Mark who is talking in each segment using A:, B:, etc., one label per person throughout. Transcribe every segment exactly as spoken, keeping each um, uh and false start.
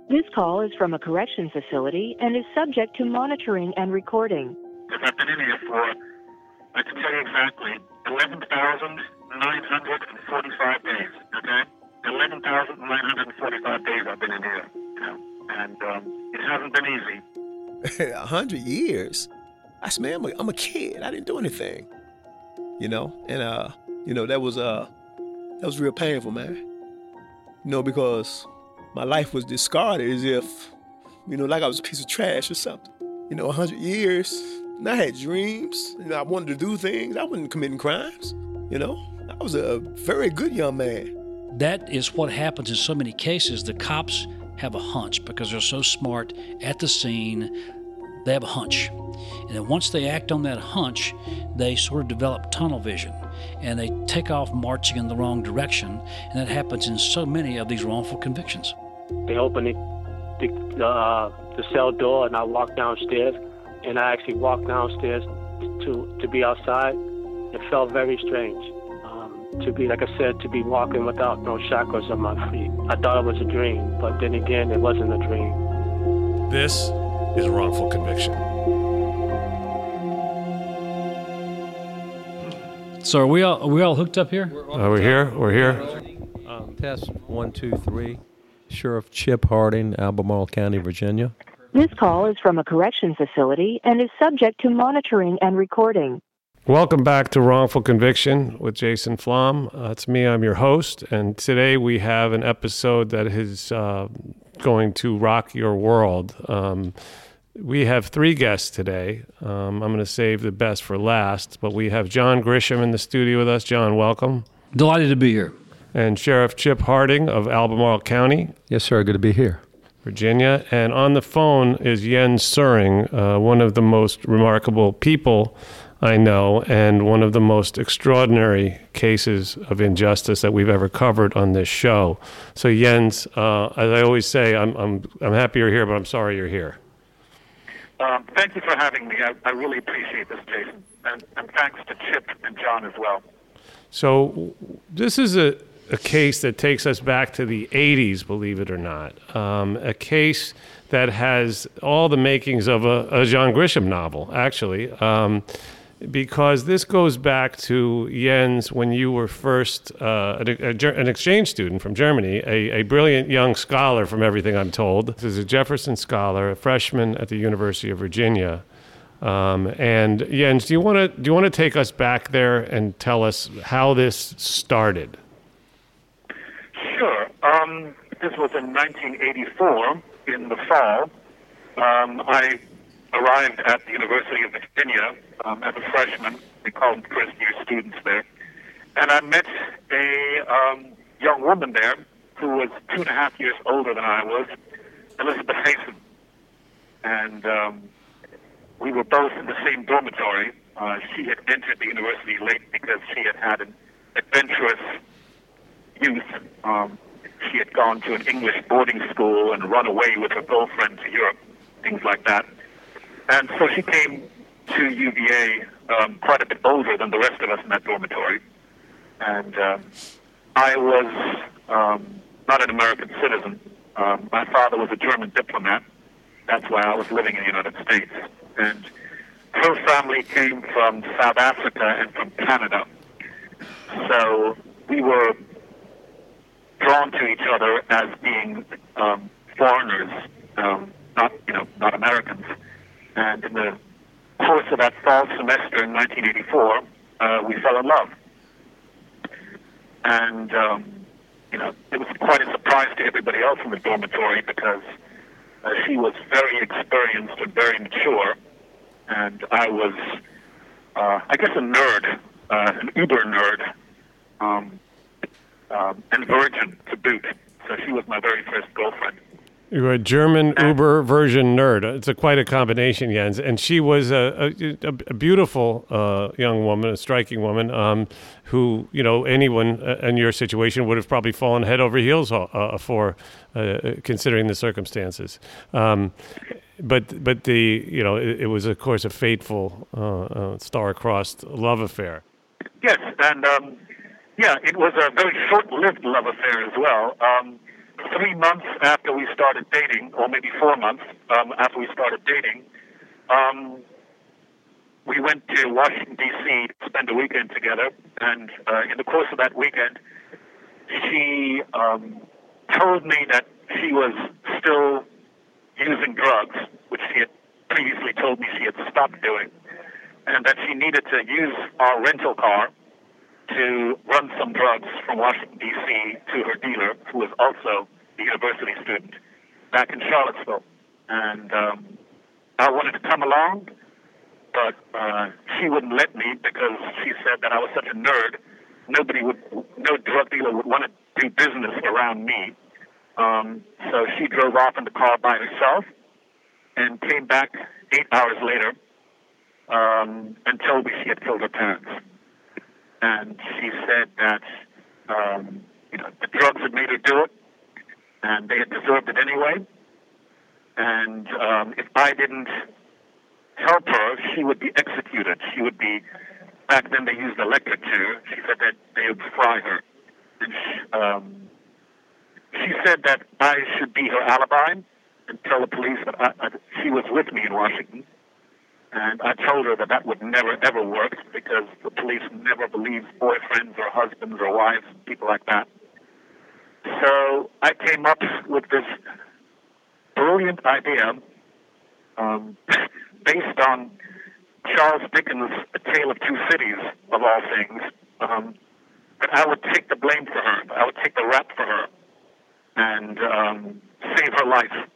A: This call is from a correction facility and is subject to monitoring and recording.
B: Because I've been in here for, I can tell you exactly, eleven thousand nine hundred forty-five days, okay? eleven thousand nine hundred forty-five days I've been in here, you know? And um, it hasn't been easy.
C: A hundred years? I said, man, I'm a, I'm a kid. I didn't do anything, you know? And, uh, you know, that was, uh, that was real painful, man. You know, because my life was discarded as if, you know, like I was a piece of trash or something. You know, a hundred years, and I had dreams, you know, I wanted to do things. I wasn't committing crimes, you know. I was a very good young man.
D: That is what happens in so many cases. The cops have a hunch because they're so smart at the scene. They have a hunch. And then once they act on that hunch, they sort of develop tunnel vision. And they take off marching in the wrong direction. And that happens in so many of these wrongful convictions.
E: They opened it, the, uh, the cell door, and I walked downstairs. And I actually walked downstairs to, to be outside. It felt very strange. Um, to be, like I said, to be walking without no shackles on my feet. I thought it was a dream, but then again, it wasn't a dream.
F: This is wrongful conviction.
D: So are we all are we all hooked up here?
F: Uh, we're here. We're here.
G: Um, test one, two, three. Sheriff Chip Harding, Albemarle County, Virginia.
A: This call is from a correction facility and is subject to monitoring and recording.
F: Welcome back to Wrongful Conviction with Jason Flom. Uh, it's me. I'm your host, and today we have an episode that is uh, going to rock your world. Um, we have three guests today. Um, I'm going to save the best for last, but we have John Grisham in the studio with us. John, welcome.
D: Delighted to be here.
F: And Sheriff Chip Harding of Albemarle County.
G: Yes, sir. Good to be here.
F: Virginia. And on the phone is Jens Suring, uh, one of the most remarkable people I know, and one of the most extraordinary cases of injustice that we've ever covered on this show. So Jens, uh, as I always say, I'm I'm I'm happy you're here, but I'm sorry you're here.
B: Um, thank you for having me. I, I really appreciate this, Jason. And, and thanks to Chip and John as well.
F: So this is a, a case that takes us back to the eighties, believe it or not. Um, a case that has all the makings of a, a John Grisham novel, actually. Um, Because this goes back to Jens when you were first uh, a, a, an exchange student from Germany, a, a brilliant young scholar from everything I'm told. This is a Jefferson scholar, a freshman at the University of Virginia. Um, and Jens, do you want to do you want to take us back there and tell us how this started?
B: Sure. Um, this was in nineteen eighty-four in the fall. Um, I arrived at the University of Virginia um, as a freshman. We called them first-year students there. And I met a um, young woman there who was two and a half years older than I was, Elizabeth Hayson. And um, we were both in the same dormitory. Uh, she had entered the university late because she had had an adventurous youth. Um, she had gone to an English boarding school and run away with her girlfriend to Europe, things like that. And so she came to U V A um, quite a bit older than the rest of us in that dormitory. And um, I was um, not an American citizen. Um, my father was a German diplomat. That's why I was living in the United States. And her family came from South Africa and from Canada. So we were drawn to each other as being um, foreigners, um, not, you know, not Americans. And in the course of that fall semester in nineteen eighty-four, uh, we fell in love. And, um, you know, it was quite a surprise to everybody else in the dormitory because uh, she was very experienced and very mature. And I was, uh, I guess, a nerd, uh, an uber nerd, um, um, and virgin to boot. So she was my very first girlfriend.
F: You're a German Uber version nerd. It's a quite a combination, Jens. And she was a, a, a beautiful uh, young woman, a striking woman, um, who, you know, anyone in your situation would have probably fallen head over heels uh, for, uh, considering the circumstances. Um, but but the you know it, it was of course a fateful, uh, uh, star-crossed love affair.
B: Yes, and um, yeah, it was a very short-lived love affair as well. Um, three months after we started dating, or maybe four months um, after we started dating, um, we went to Washington, D C to spend a weekend together. And uh, in the course of that weekend, she um, told me that she was still using drugs, which she had previously told me she had stopped doing, and that she needed to use our rental car to run some drugs from Washington, D C to her dealer, who was also a university student back in Charlottesville. And um, I wanted to come along, but uh, she wouldn't let me because she said that I was such a nerd. Nobody would, no drug dealer would want to do business around me. Um, so she drove off in the car by herself and came back eight hours later um, and told me she had killed her parents. And she said that um, you know, the drugs had made her do it, and they had deserved it anyway. And um, if I didn't help her, she would be executed. She would be, back then they used electric chair. She said that they would fry her. And she, um, she said that I should be her alibi and tell the police that I, I, she was with me in Washington. And I told her that that would never, ever work because the police never believe boyfriends or husbands or wives, people like that. So I came up with this brilliant idea um, based on Charles Dickens' A Tale of Two Cities, of all things, um, that I would take the blame for her. I would take the rap for her and um, save her life.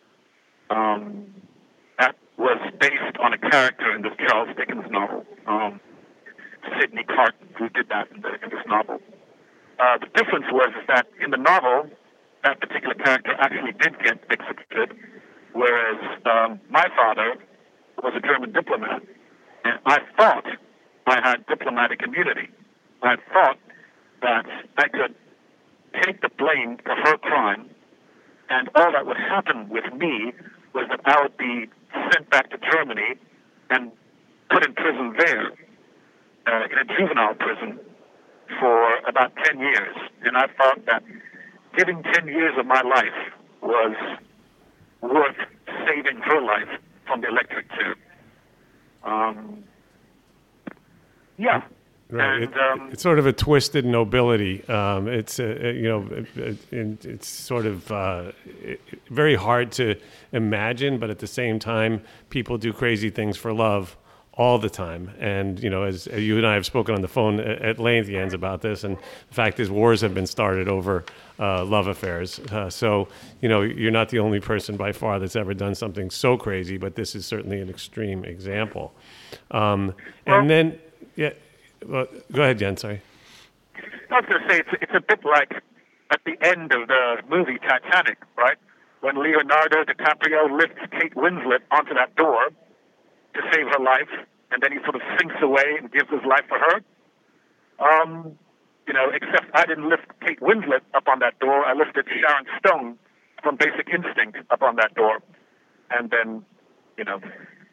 B: Um, that was based on a character in this Charles Dickens novel, um, Sidney Carton, who did that in, the, in this novel. Uh, the difference was is that in the novel, that particular character actually did get executed, whereas um, my father was a German diplomat, and I thought I had diplomatic immunity. I thought that I could take the blame for her crime, and all that would happen with me was that I would be sent back to Germany and put in prison there, uh, in a juvenile prison, for about ten years. And I thought that giving ten years of my life was worth saving her life from the electric chair. Um, yeah.
F: Right.
B: And,
F: It,
B: um,
F: it's sort of a twisted nobility. Um, it's uh, you know, it, it, it's sort of uh, it, very hard to imagine, but at the same time, people do crazy things for love all the time. And you know, as you and I have spoken on the phone at length, Jens, about this, and the fact is, wars have been started over uh, love affairs. Uh, so you know, you're not the only person by far that's ever done something so crazy, but this is certainly an extreme example. Um, and
B: well,
F: then, yeah. Well, go ahead, Jen, sorry.
B: I was going to say, it's, it's a bit like at the end of the movie Titanic, right? When Leonardo DiCaprio lifts Kate Winslet onto that door to save her life, and then he sort of sinks away and gives his life for her. Um, you know, except I didn't lift Kate Winslet up on that door. I lifted Sharon Stone from Basic Instinct up on that door, and then, you know,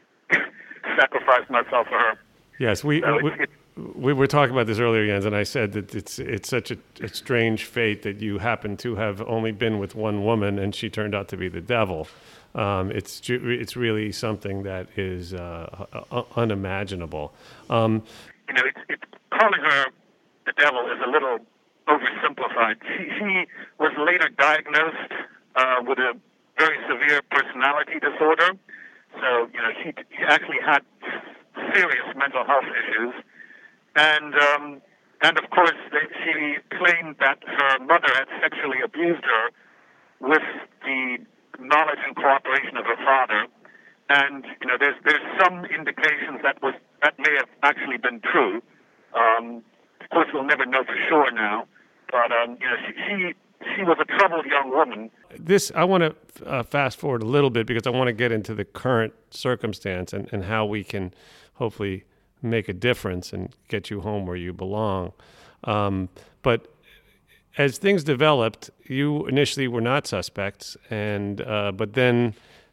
B: sacrificed myself for her.
F: Yes, we...
B: So
F: we
B: it's, it's,
F: We were talking about this earlier, Jens, and I said that it's it's such a, a strange fate that you happen to have only been with one woman, and she turned out to be the devil. Um, it's it's really something that is uh, unimaginable. Um,
B: you know, it's, it's calling her the devil is a little oversimplified. She, she was later diagnosed uh, with a very severe personality disorder. So, you know, she, she actually had serious mental health issues. And, um, and of course, they, she claimed that her mother had sexually abused her with the knowledge and cooperation of her father. And, you know, there's there's some indications that was that may have actually been true. Um, of course, we'll never know for sure now. But, um, you know, she, she she was a troubled young woman.
F: This, I want to uh, fast forward a little bit because I want to get into the current circumstance and, and how we can hopefully make a difference and get you home where you belong. Um, but as things developed, you initially were not suspects, and uh, but then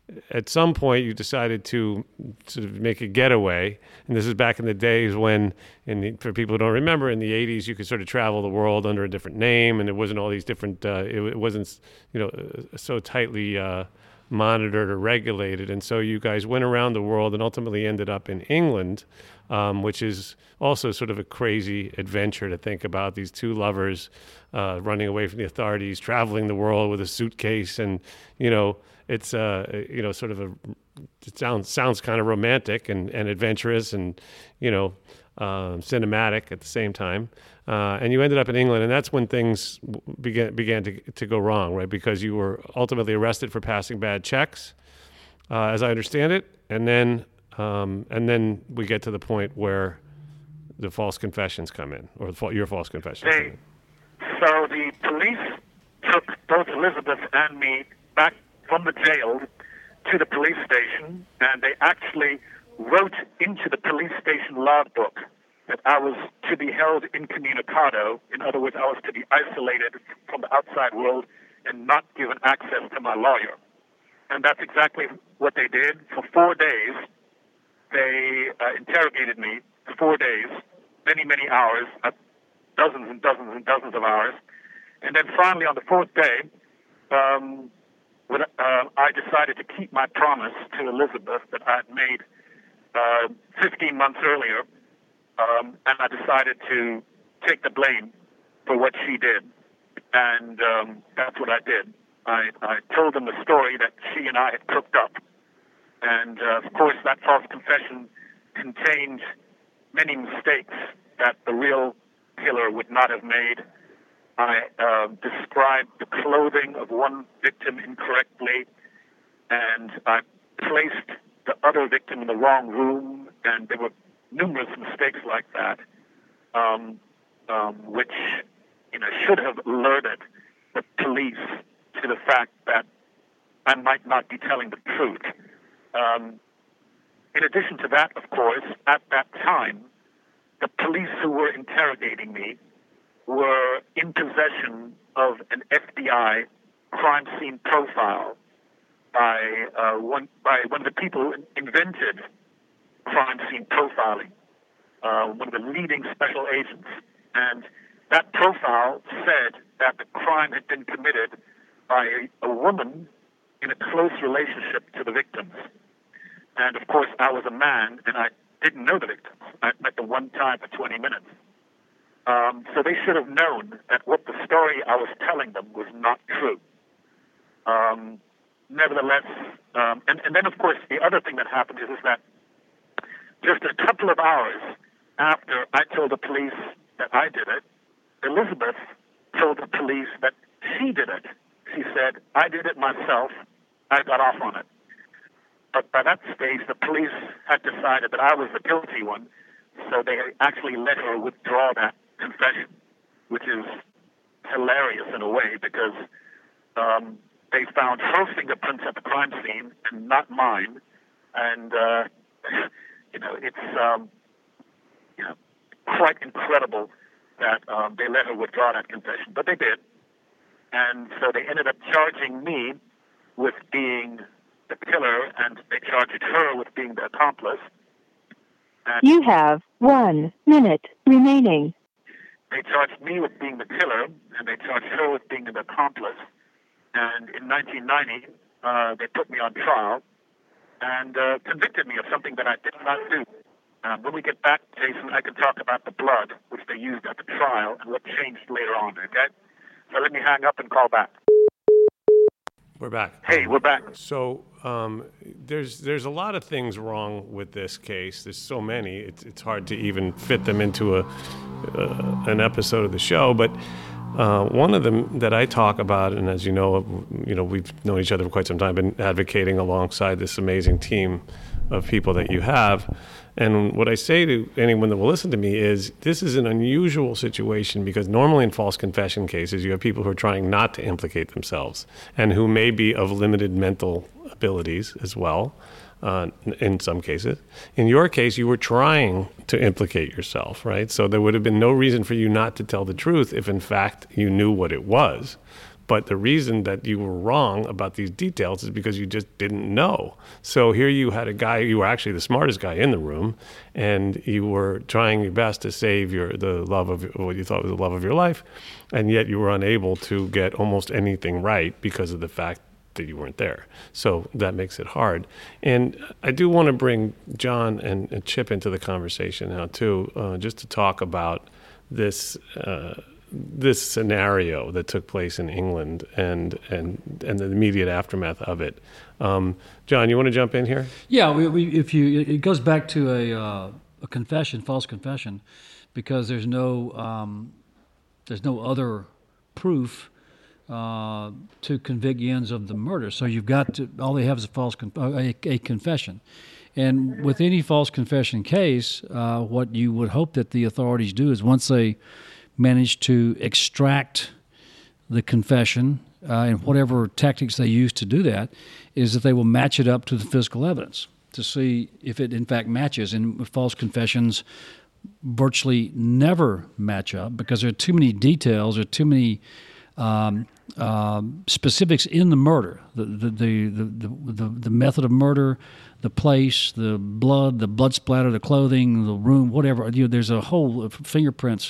F: at some point you decided to sort of make a getaway, and this is back in the days when, in the, for people who don't remember, in the eighties you could sort of travel the world under a different name, and it wasn't all these different. Uh, it, it wasn't, you know, so tightly uh, monitored or regulated, and so you guys went around the world and ultimately ended up in England, um, which is also sort of a crazy adventure to think about. These two lovers uh, running away from the authorities, traveling the world with a suitcase, and you know. It's uh you know sort of a it sounds sounds kind of romantic and, and adventurous and you know uh, cinematic at the same time, uh, and you ended up in England, and that's when things began began to to go wrong, right? Because you were ultimately arrested for passing bad checks, uh, as I understand it, and then um, and then we get to the point where the false confessions come in, or the, your false confessions.
B: They, so the police took both Elizabeth and me back from the jail to the police station, and they actually wrote into the police station logbook that I was to be held incommunicado. In other words, I was to be isolated from the outside world and not given access to my lawyer. And that's exactly what they did. For four days, they uh, interrogated me for four days, many, many hours, uh, dozens and dozens and dozens of hours. And then finally, on the fourth day, um, When, uh, I decided to keep my promise to Elizabeth that I had made uh, fifteen months earlier, um, and I decided to take the blame for what she did, and um, that's what I did. I, I told them the story that she and I had cooked up, and uh, of course that false confession contained many mistakes that the real killer would not have made. I uh, described the clothing of one victim incorrectly, and I placed the other victim in the wrong room, and there were numerous mistakes like that, um, um, which you know should have alerted the police to the fact that I might not be telling the truth. Um, in addition to that, of course, at that time, the police who were interrogating me were in possession of an F B I crime scene profile by uh, one by one of the people who invented crime scene profiling, uh, one of the leading special agents. And that profile said that the crime had been committed by a, a woman in a close relationship to the victims. And of course, I was a man, and I didn't know the victims. I met them one time for twenty minutes. Um, so they should have known that what the story I was telling them was not true. Um, nevertheless, um, and, and then of course the other thing that happened is, is that just a couple of hours after I told the police that I did it, Elizabeth told the police that she did it. She said, I did it myself, I got off on it. But by that stage, the police had decided that I was the guilty one, so they actually let her withdraw that confession, which is hilarious in a way, because um, they found her fingerprints at the crime scene and not mine, and uh, you know it's um, you know quite incredible that um, they let her withdraw that confession, but they did, and so they ended up charging me with being the killer, and they charged her with being the accomplice. And
A: you have one minute remaining.
B: They charged me with being the killer, and they charged her with being an accomplice. And in nineteen ninety, uh, they put me on trial and uh, convicted me of something that I did not do. Um, when we get back, Jason, I can talk about the blood, which they used at the trial, and what changed later on, okay? So let me hang up and call back.
F: We're back.
B: Hey, we're back.
F: So um, there's there's a lot of things wrong with this case. There's so many. It's it's hard to even fit them into a uh, an episode of the show. But uh, one of them that I talk about, and as you know, you know we've known each other for quite some time, been advocating alongside this amazing team of people that you have. And what I say to anyone that will listen to me is this is an unusual situation, because normally in false confession cases, you have people who are trying not to implicate themselves and who may be of limited mental abilities as well, uh, in some cases. In your case, you were trying to implicate yourself, right? So there would have been no reason for you not to tell the truth if, in fact, you knew what it was. But the reason that you were wrong about these details is because you just didn't know. So here you had a guy, you were actually the smartest guy in the room, and you were trying your best to save your the love of what you thought was the love of your life, and yet you were unable to get almost anything right because of the fact that you weren't there. So that makes it hard. And I do want to bring John and, and Chip into the conversation now too, uh, just to talk about this uh, this scenario that took place in England and and and the immediate aftermath of it. Um, John, you want to jump in here?
D: Yeah, we, we, if you, it goes back to a uh, a confession, false confession, because there's no um, there's no other proof uh, to convict Jens of the murder. So you've got to, all they have is a false con- a, a confession. And with any false confession case, uh, what you would hope that the authorities do is once they manage to extract the confession uh, and whatever tactics they use to do that, is that they will match it up to the physical evidence to see if it in fact matches. And false confessions virtually never match up because there are too many details, there are too many um, uh, specifics in the murder, the the, the the the the method of murder, the place, the blood, the blood splatter, the clothing, the room, whatever. You know, there's a whole fingerprints,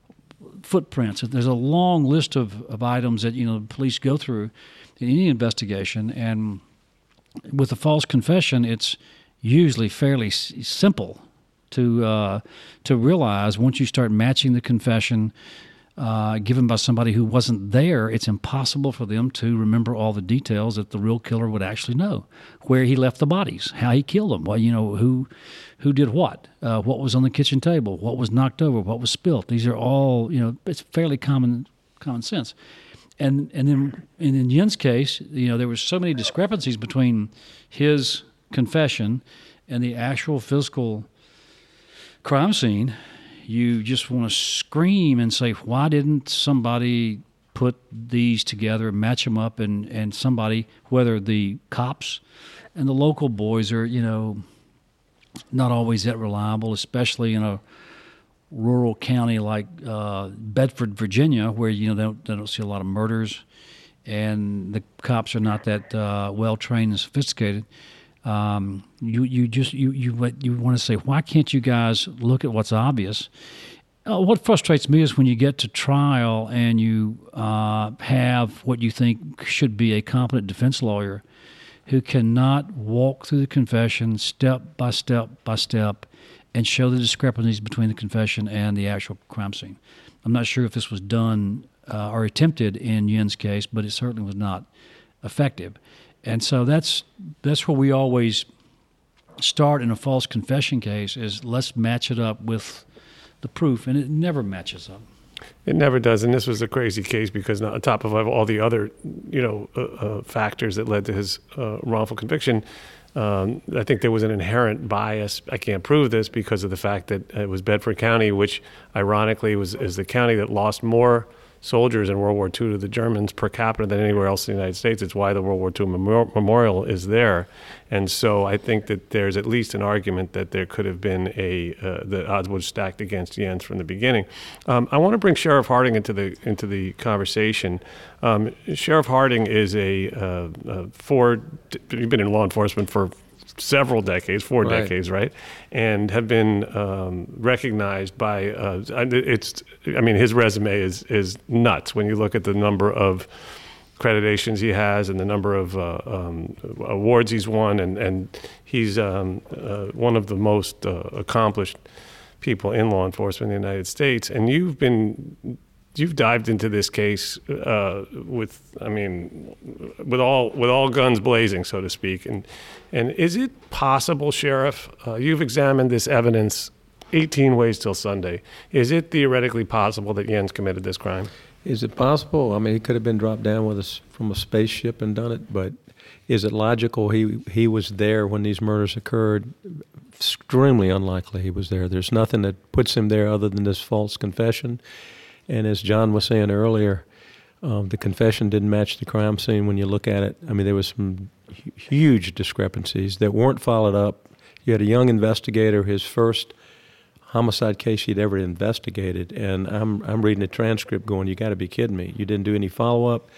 D: footprints. There's a long list of, of items that you know police go through in any investigation. And with a false confession, it's usually fairly s- simple to uh, to realize once you start matching the confession uh, given by somebody who wasn't there, it's impossible for them to remember all the details that the real killer would actually know. Where he left the bodies, how he killed them, well, you know, who who did what, uh, what was on the kitchen table, what was knocked over, what was spilt. These are all, you know, it's fairly common common sense. And and then and in Jens' case, you know, there were so many discrepancies between his confession and the actual physical crime scene. You just want to scream and say, why didn't somebody put these together, match them up, and, and somebody, whether the cops and the local boys are, you know, not always that reliable, especially in a rural county like uh, Bedford, Virginia, where, you know, they don't, they don't see a lot of murders and the cops are not that uh, well-trained and sophisticated. Um, you you just you you you want to say, why can't you guys look at what's obvious? Uh, what frustrates me is when you get to trial and you uh, have what you think should be a competent defense lawyer who cannot walk through the confession step by step by step and show the discrepancies between the confession and the actual crime scene. I'm not sure if this was done uh, or attempted in Jens' case, but it certainly was not effective. And so that's that's where we always start in a false confession case, is let's match it up with the proof, and it never matches up.
F: It never does, and this was a crazy case because on top of all the other, you know, uh, uh, factors that led to his uh, wrongful conviction, um, I think there was an inherent bias. I can't prove this because of the fact that it was Bedford County, which ironically was is the county that lost more soldiers in World War Two to the Germans per capita than anywhere else in the United States. It's why the World War Two memorial is there. And so I think that there's at least an argument that there could have been a, uh, the odds were stacked against Jens from the beginning. Um, I want to bring Sheriff Harding into the into the conversation. Um, Sheriff Harding is a, uh, a four, you've been in law enforcement for several decades, four right. decades, right? And have been um, recognized by, uh, it's, I mean, his resume is is nuts when you look at the number of accreditations he has and the number of uh, um, awards he's won, and, and he's um, uh, one of the most uh, accomplished people in law enforcement in the United States. And you've been, you've dived into this case uh, with, I mean, with all with all guns blazing, so to speak. And and is it possible, Sheriff, uh, you've examined this evidence eighteen ways till Sunday. Is it theoretically possible that Jens committed this crime?
G: Is it possible? I mean, he could have been dropped down with us from a spaceship and done it, but is it logical he he was there when these murders occurred? Extremely unlikely he was there. There's nothing that puts him there other than this false confession. And as John was saying earlier, um, the confession didn't match the crime scene when you look at it. I mean, there was some huge discrepancies that weren't followed up. You had a young investigator, his first homicide case he'd ever investigated, and I'm I'm reading the transcript going, you got to be kidding me. You didn't do any follow-up.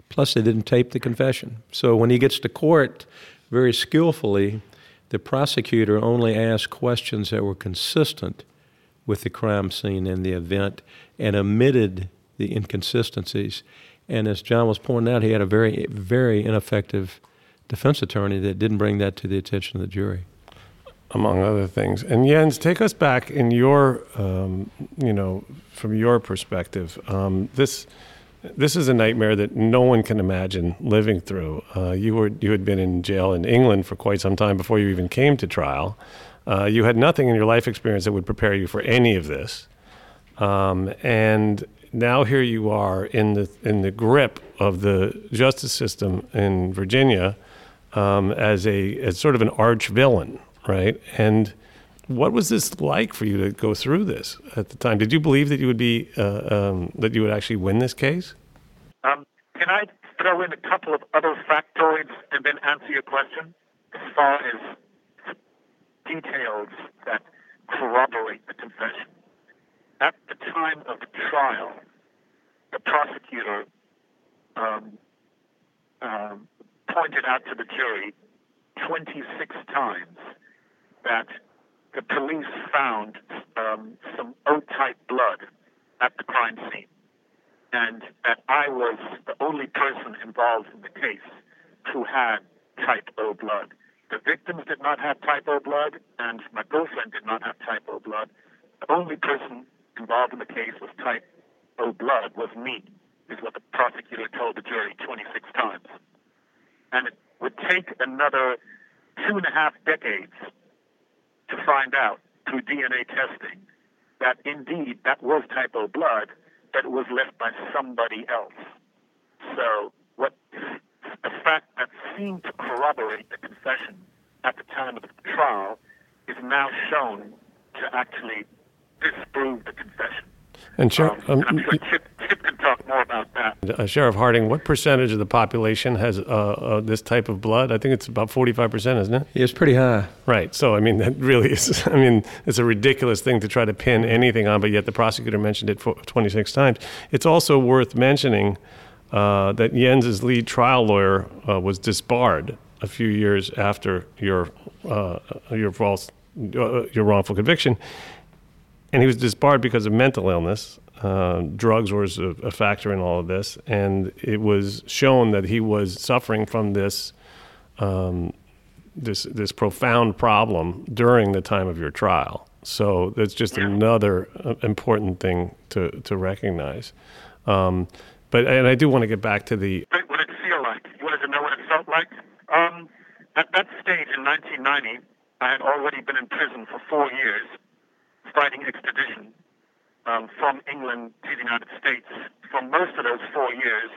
G: Plus, they didn't tape the confession. So when he gets to court, very skillfully, the prosecutor only asked questions that were consistent with the crime scene and the event and omitted the inconsistencies. And as John was pointing out, he had a very, very ineffective defense attorney that didn't bring that to the attention of the jury.
F: Among other things. And Jens, take us back in your, um, you know, from your perspective. Um, this this is a nightmare that no one can imagine living through. Uh, you were you had been in jail in England for quite some time before you even came to trial. Uh, you had nothing in your life experience that would prepare you for any of this. Um, and now here you are in the in the grip of the justice system in Virginia um, as a as sort of an arch villain. Right. And what was this like for you to go through this at the time? Did you believe that you would be uh, um, that you would actually win this case?
B: Um, can I throw in a couple of other factoids and then answer your question as far as details that corroborate the confession? At the time of the trial, the prosecutor um, um, pointed out to the jury twenty-six times that the police found um, some O-type blood at the crime scene, and that I was the only person involved in the case who had type O blood. The victims did not have type O blood, and my girlfriend did not have type O blood. The only person involved in the case with type O blood was me, is what the prosecutor told the jury twenty-six times. And it would take another two and a half decades to find out through D N A testing that indeed that was type O blood, but it was left by somebody else. So what the fact that seemed to corroborate the confession at the time of the trial is now shown to actually disprove the confession.
F: And Sheriff,
B: um,
F: um,
B: I'm sure Chip, Chip can talk more about that.
F: Uh, Sheriff Harding, what percentage of the population has uh, uh, this type of blood? I think it's about forty-five percent, isn't it?
G: It's pretty high.
F: Right. So, I mean, that really is, I mean, it's a ridiculous thing to try to pin anything on, but yet the prosecutor mentioned it for twenty-six times. It's also worth mentioning uh, that Jens's lead trial lawyer uh, was disbarred a few years after your uh, your false, uh, your wrongful conviction. And he was disbarred because of mental illness. Uh, drugs was a, a factor in all of this, and it was shown that he was suffering from this um, this this profound problem during the time of your trial. So that's just yeah. another uh, important thing to to recognize. Um, but and I do want to get back to the.
B: What did it feel like? You wanted to know what it felt like? Um, at that stage in nineteen ninety, I had already been in prison for four years. Fighting extradition um, from England to the United States. For most of those four years,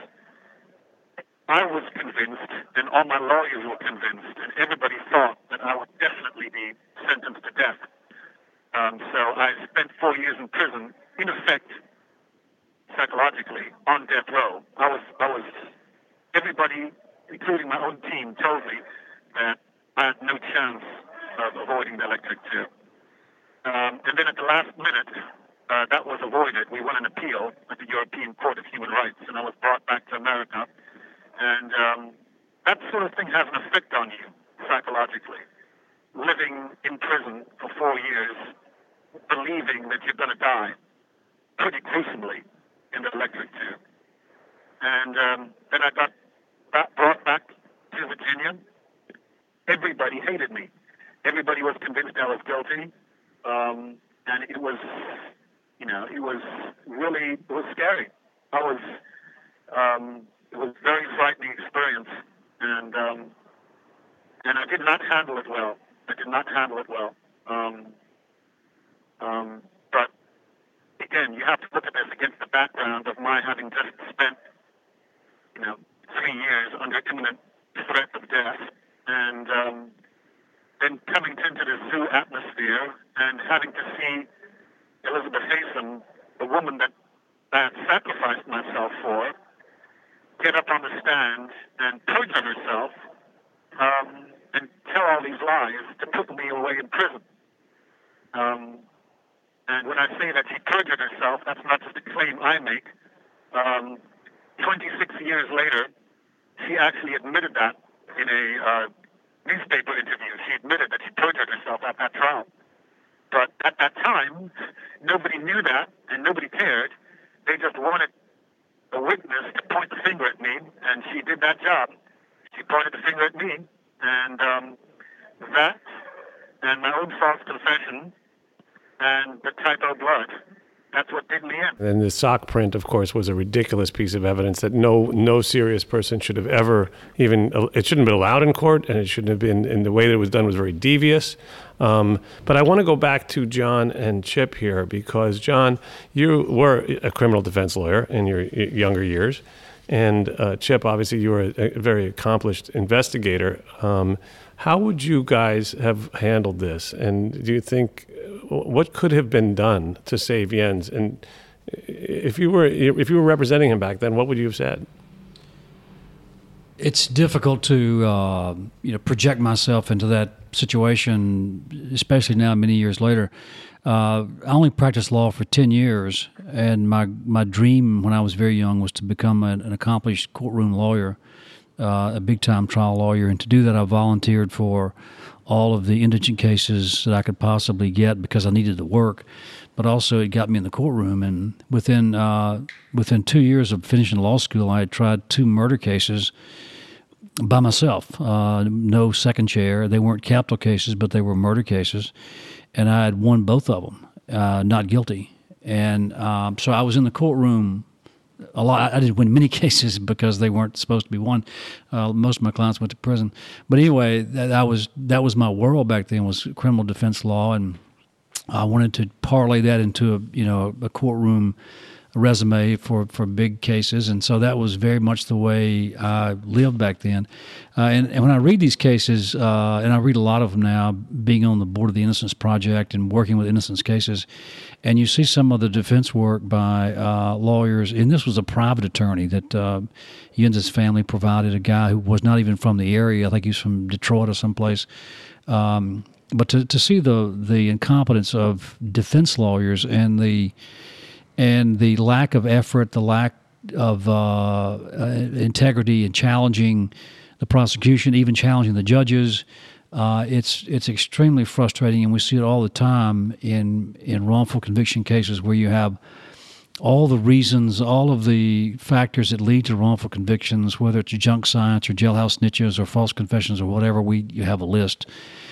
B: I was convinced, and all my lawyers were convinced, and everybody thought that I would definitely be sentenced to death. Um, so I spent four years in prison, in effect, psychologically, on death row. I was, I was, everybody, including my own team, told me that I had no chance of avoiding the electric chair. Um, and then at the last minute, uh, that was avoided. We won an appeal at the European Court of Human Rights, and I was brought back to America. And um, that sort of thing has an effect on you psychologically. Living in prison for four years, believing that you're going to die pretty gruesomely in the electric chair. And um, then I got back, brought back to Virginia. Everybody hated me. Everybody was convinced I was guilty. Um, and it was, you know, it was really, it was scary. I was, um, it was a very frightening experience, and um, and I did not handle it well. I did not handle it well. Um, um, but again, you have to look at this against the background of my having just spent, you know, three years under imminent threat of death, and um, then coming into the zoo atmosphere and having to see Elizabeth Haysom, the woman that I had sacrificed myself for, get up on the stand and perjure herself um, and tell all these lies to put me away in prison. Um, and when I say that she perjured herself, that's not just a claim I make. Um, twenty-six years later, she actually admitted that in a uh, newspaper interview. She admitted that she perjured herself at that trial. But at that time, nobody knew that, and nobody cared. They just wanted a witness to point the finger at me, and she did that job. She pointed the finger at me, and um, that, and my own false confession, and the typo blood. That's what did me in.
F: And the sock print, of course, was a ridiculous piece of evidence that no no serious person should have ever even, it shouldn't have been allowed in court, and it shouldn't have been, and the way that it was done was very devious. Um, but I want to go back to John and Chip here, because, John, you were a criminal defense lawyer in your younger years, and uh, Chip, obviously, you were a, a very accomplished investigator. Um, how would you guys have handled this? And do you think, what could have been done to save Jens? And if you were if you were representing him back then, what would you have said?
D: It's difficult to uh, you know project myself into that situation, especially now, many years later. Uh, I only practiced law for ten years, and my my dream when I was very young was to become an, an accomplished courtroom lawyer, uh, a big-time trial lawyer. And to do that, I volunteered for all of the indigent cases that I could possibly get because I needed the work, but also it got me in the courtroom. And within uh, within two years of finishing law school, I had tried two murder cases by myself, uh, no second chair. They weren't capital cases, but they were murder cases, and I had won both of them, uh, not guilty. And um, so I was in the courtroom a lot. I didn't win many cases because they weren't supposed to be won. Uh, most of my clients went to prison. But anyway, that, that was that was my world back then, was criminal defense law, and I wanted to parlay that into a you know a courtroom resume for, for big cases, and so that was very much the way I lived back then. Uh, and, and when I read these cases, uh, and I read a lot of them now, being on the board of the Innocence Project and working with innocence cases, and you see some of the defense work by uh, lawyers, and this was a private attorney that uh, Jens's family provided, a guy who was not even from the area. I think he was from Detroit or someplace. Um, but to, to see the the incompetence of defense lawyers and the and the lack of effort, the lack of uh, uh, integrity in challenging the prosecution, even challenging the judges, uh, it's it's extremely frustrating, and we see it all the time in in wrongful conviction cases where you have all the reasons, all of the factors that lead to wrongful convictions, whether it's junk science or jailhouse snitches or false confessions or whatever. We you have a list.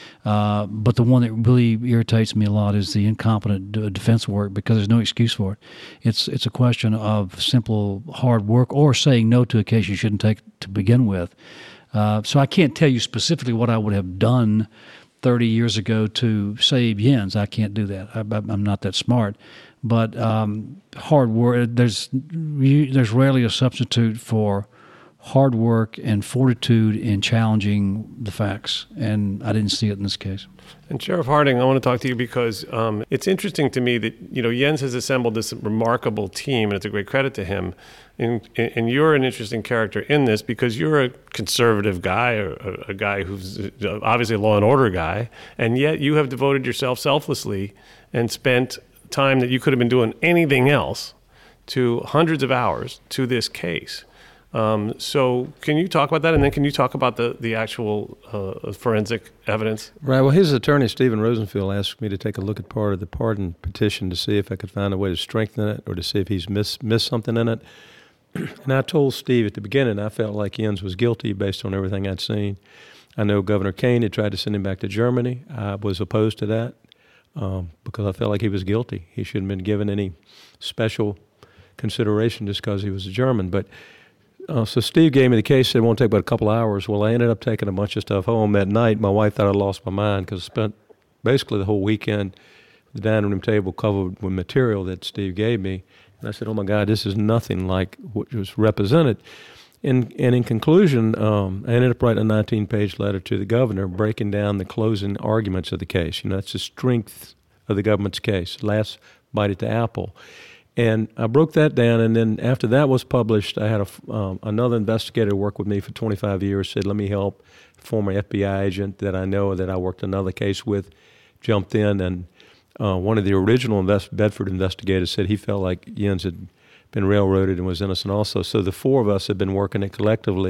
D: Uh, but the one that really irritates me a lot is the incompetent d- defense work, because there's no excuse for it. It's it's a question of simple hard work or saying no to a case you shouldn't take to begin with. Uh, so I can't tell you specifically what I would have done thirty years ago to save Jens. I can't do that. I, I'm not that smart. But um, hard work, there's there's rarely a substitute for hard work and fortitude in challenging the facts, and I didn't see it in this case.
F: And Sheriff Harding, I want to talk to you because um, it's interesting to me that, you know, Jens has assembled this remarkable team, and it's a great credit to him. And, and you're an interesting character in this because you're a conservative guy, or a, a guy who's obviously a law and order guy, and yet you have devoted yourself selflessly and spent time that you could have been doing anything else to hundreds of hours to this case. Um, so can you talk about that, and then can you talk about the, the actual uh, forensic evidence?
G: Right. Well, his attorney, Stephen Rosenfield, asked me to take a look at part of the pardon petition to see if I could find a way to strengthen it or to see if he's missed, missed something in it. And I told Steve at the beginning I felt like Jens was guilty based on everything I'd seen. I know Governor Kane had tried to send him back to Germany. I was opposed to that um, because I felt like he was guilty. He shouldn't have been given any special consideration just because he was a German. But Uh, so Steve gave me the case, said it won't take but a couple hours. Well, I ended up taking a bunch of stuff home that night. My wife thought I lost my mind because I spent basically the whole weekend at the dining room table covered with material that Steve gave me. And I said, oh, my God, this is nothing like what was represented. And, and in conclusion, um, I ended up writing a nineteen-page letter to the governor breaking down the closing arguments of the case. You know, that's the strength of the government's case, last bite at the apple. And I broke that down, and then after that was published, I had a, um, another investigator work with me for twenty-five years, said, let me help. Former F B I agent that I know that I worked another case with jumped in, and uh, one of the original invest- Bedford investigators said he felt like Jens had been railroaded and was innocent also. So the four of us had been working it collectively.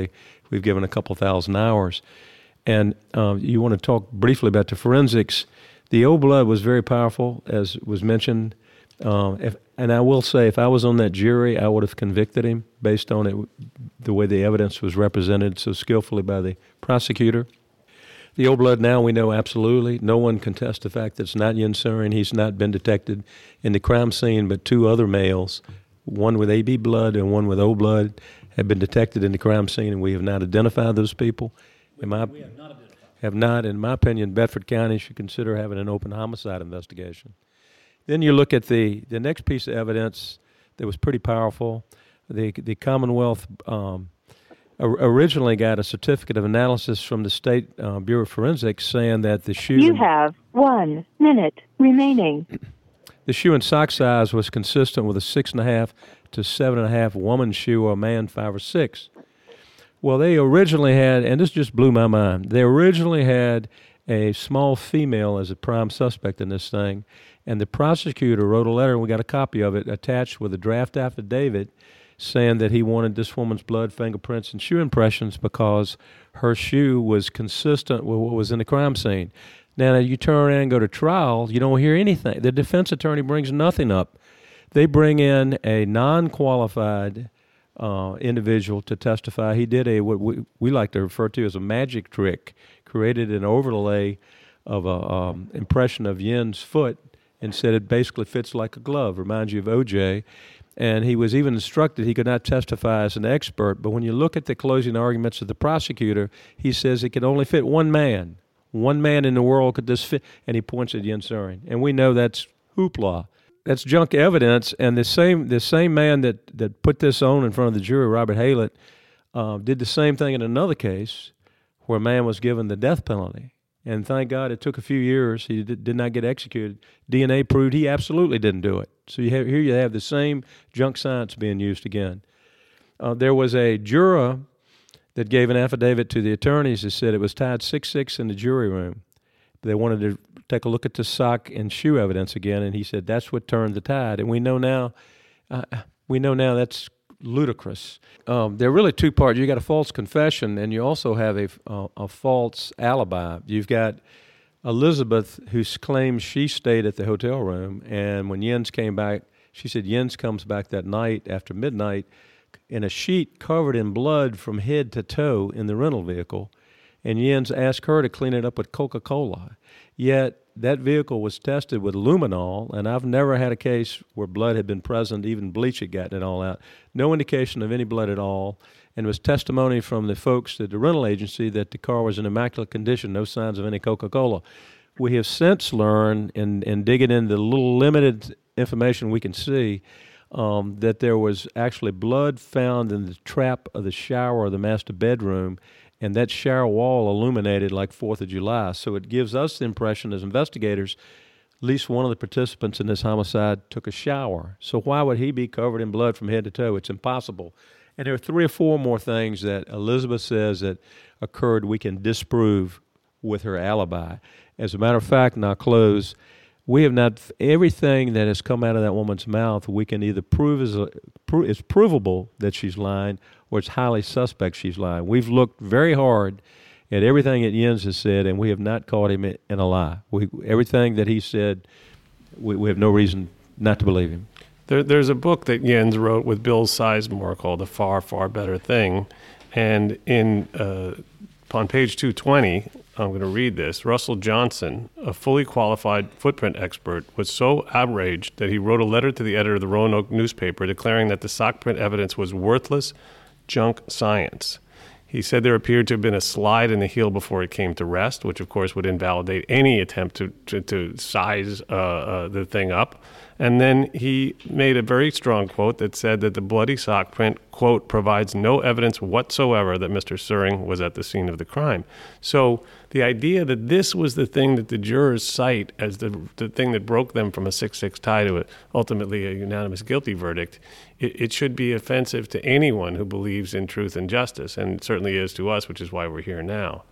G: we've given a couple thousand hours. And um, you want to talk briefly about the forensics. The O blood was very powerful, as was mentioned. Um, if, and I will say, if I was on that jury, I would have convicted him based on it, the way the evidence was represented so skillfully by the prosecutor. The O blood now we know absolutely. No one contests the fact that it's not Jens Söring. He's not been detected in the crime scene, but two other males, one with A B blood and one with O blood, have been detected in the crime scene, and we have not identified those people. In my,
D: We have not identified.
G: have not, in my opinion, Bedford County should consider having an open homicide investigation. Then you look at the, the next piece of evidence that was pretty powerful. The the Commonwealth um, or, originally got a certificate of analysis from the State uh, Bureau of Forensics saying that the shoe
A: You have one minute remaining.
G: the shoe and sock size was consistent with a six and a half to seven and a half woman's shoe, or a man five or six. Well, they originally had, and this just blew my mind, they originally had a small female as a prime suspect in this thing, and the prosecutor wrote a letter, and we got a copy of it, attached with a draft affidavit saying that he wanted this woman's blood, fingerprints, and shoe impressions because her shoe was consistent with what was in the crime scene. Now, you turn around and go to trial, you don't hear anything. The defense attorney brings nothing up. They bring in a non-qualified Uh, individual to testify. He did a what we, we like to refer to as a magic trick, created an overlay of a um, impression of Yen's foot and said it basically fits like a glove, reminds you of O J. And he was even instructed he could not testify as an expert, but when you look at the closing arguments of the prosecutor, he says it could only fit one man. One man in the world could this fit, and he points at Jens Söring. And we know that's hoopla. That's junk evidence, and the same the same man that, that put this on in front of the jury, Robert Haylett, uh, did the same thing in another case where a man was given the death penalty. And thank God it took a few years. He did, did not get executed. D N A proved he absolutely didn't do it. So you have, here you have the same junk science being used again. Uh, there was a juror that gave an affidavit to the attorneys that said it was tied six six in the jury room. They wanted to take a look at the sock and shoe evidence again, and he said that's what turned the tide. And we know now, uh, we know now that's ludicrous. Um, there are really two parts. You got a false confession, and you also have a, a, a false alibi. You've got Elizabeth, who claims she stayed at the hotel room, and when Jens came back, she said Jens comes back that night after midnight in a sheet covered in blood from head to toe in the rental vehicle. And Jens asked her to clean it up with Coca-Cola. Yet that vehicle was tested with luminol, and I've never had a case where blood had been present, even bleach had gotten it all out. No indication of any blood at all, and it was testimony from the folks at the rental agency that the car was in immaculate condition, no signs of any Coca-Cola. We have since learned, in, in digging into the little limited information we can see, um, that there was actually blood found in the trap of the shower of the master bedroom, and that shower wall illuminated like fourth of July. So it gives us the impression as investigators, at least one of the participants in this homicide took a shower. So why would he be covered in blood from head to toe? It's impossible. And there are three or four more things that Elizabeth says that occurred we can disprove with her alibi. As a matter of fact, and I'll close, we have not, everything that has come out of that woman's mouth, we can either prove is, a, pro, is provable that she's lying, or it's highly suspect she's lying. We've looked very hard at everything that Jens has said, and we have not caught him in a lie. We, everything that he said, we, we have no reason not to believe him.
F: There, there's a book that Jens wrote with Bill Sizemore called A Far, Far Better Thing. And in uh, on page two twenty, I'm going to read this. Russell Johnson, a fully qualified footprint expert, was so outraged that he wrote a letter to the editor of the Roanoke newspaper declaring that the sock print evidence was worthless junk science. He said there appeared to have been a slide in the heel before it came to rest, which of course would invalidate any attempt to to, to size uh, uh, the thing up. And then he made a very strong quote that said that the bloody sock print, quote, provides no evidence whatsoever that Mister Söring was at the scene of the crime. So the idea that this was the thing that the jurors cite as the the thing that broke them from a six six tie to a, ultimately a unanimous guilty verdict, it, it should be offensive to anyone who believes in truth and justice, and it certainly is to us, which is why we're here now.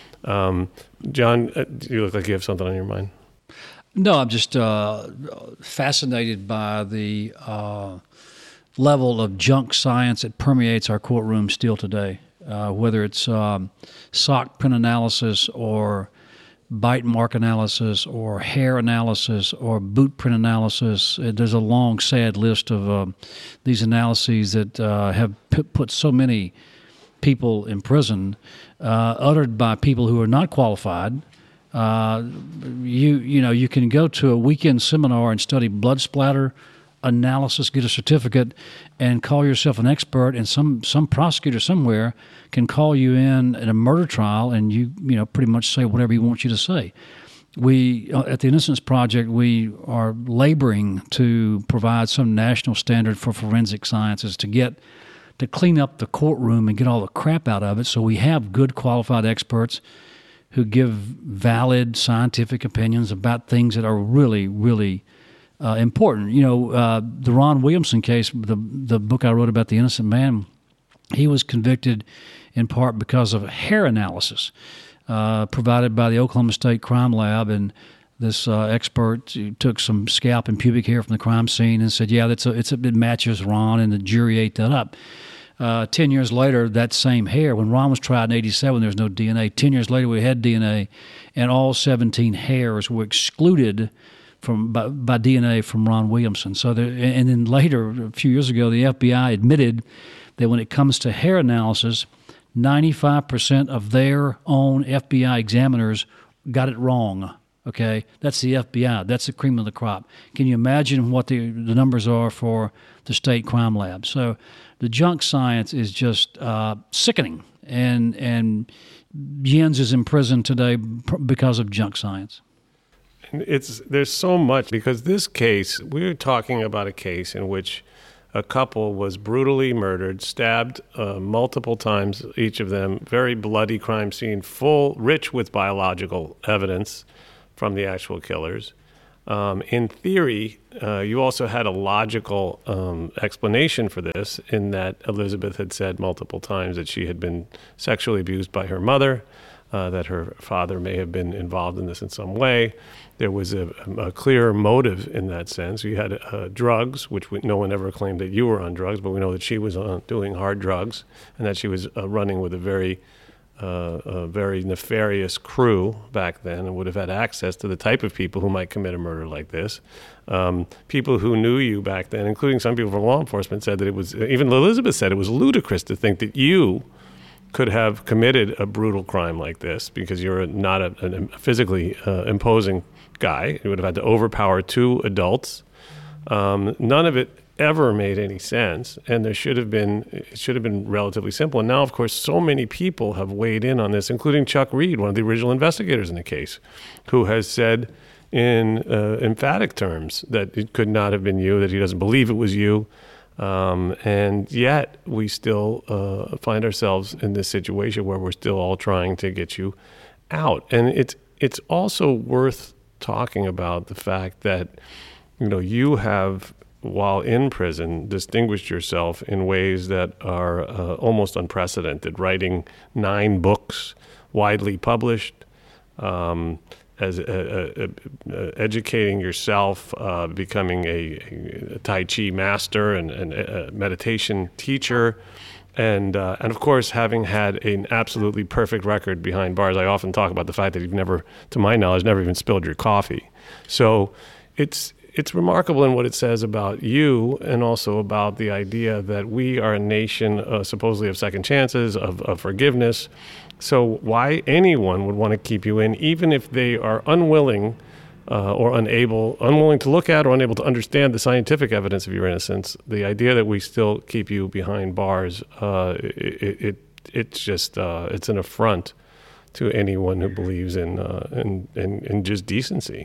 F: Um, John, uh, you look like you have something on your mind.
D: No, I'm just uh, fascinated by the uh, level of junk science that permeates our courtroom still today. uh, whether it's um, sock print analysis or bite mark analysis or hair analysis or boot print analysis. Uh, There's a long, sad list of uh, these analyses that uh, have p- put so many people in prison, uh, uttered by people who are not qualified. Uh, you you know you can go to a weekend seminar and study blood splatter analysis, get a certificate, and call yourself an expert, and some, some prosecutor somewhere can call you in at a murder trial, and you you know pretty much say whatever he wants you to say. We uh, at the Innocence Project, we are laboring to provide some national standard for forensic sciences to get to clean up the courtroom and get all the crap out of it, so we have good qualified experts who give valid scientific opinions about things that are really, really Uh, important. You know, uh, the Ron Williamson case, the the book I wrote about the innocent man, he was convicted in part because of hair analysis uh, provided by the Oklahoma State Crime Lab, and this uh, expert took some scalp and pubic hair from the crime scene and said, "Yeah, that's a, it's a, it matches Ron," and the jury ate that up. Uh, ten years later, that same hair, when Ron was tried in eighty-seven, there was no D N A. Ten years later, we had D N A, and all seventeen hairs were excluded from by, by D N A from Ron Williamson. So, there, and then later, a few years ago, the F B I admitted that when it comes to hair analysis, ninety-five percent of their own F B I examiners got it wrong. Okay, that's the F B I. That's the cream of the crop. Can you imagine what the the numbers are for the state crime lab? So, the junk science is just uh, sickening, and and Jens is in prison today because of junk science.
F: It's there's so much, because this case, we're talking about a case in which a couple was brutally murdered, stabbed uh, multiple times, each of them, very bloody crime scene, full, rich with biological evidence from the actual killers. Um, in theory, uh, you also had a logical um, explanation for this, in that Elizabeth had said multiple times that she had been sexually abused by her mother, uh, that her father may have been involved in this in some way. There was a, a clear motive in that sense. You had uh, drugs, which we, no one ever claimed that you were on drugs, but we know that she was on doing hard drugs, and that she was uh, running with a very, uh, a very nefarious crew back then, and would have had access to the type of people who might commit a murder like this. Um, people who knew you back then, including some people from law enforcement, said that it was, even Elizabeth said it was ludicrous to think that you could have committed a brutal crime like this, because you're not a, a physically uh, imposing guy. You would have had to overpower two adults. Um, none of it ever made any sense, and there should have been, it should have been relatively simple. And now, of course, so many people have weighed in on this, including Chuck Reed, one of the original investigators in the case, who has said in uh, emphatic terms that it could not have been you, that he doesn't believe it was you. Um, and yet we still uh, find ourselves in this situation where we're still all trying to get you out. And it's it's also worth talking about the fact that, you know, you have, while in prison, distinguished yourself in ways that are uh, almost unprecedented, writing nine books, widely published, um, as uh, uh, uh, educating yourself, uh, becoming a, a Tai Chi master and, and a meditation teacher, and uh, and of course having had an absolutely perfect record behind bars. I often talk about the fact that you've never, to my knowledge, never even spilled your coffee. So it's it's remarkable in what it says about you, and also about the idea that we are a nation uh, supposedly of second chances, of, of forgiveness. So why anyone would want to keep you in, even if they are unwilling uh, or unable, unwilling to look at or unable to understand the scientific evidence of your innocence, the idea that we still keep you behind bars, uh, it, it it's just uh, it's an affront to anyone who believes in uh, in, in in just decency.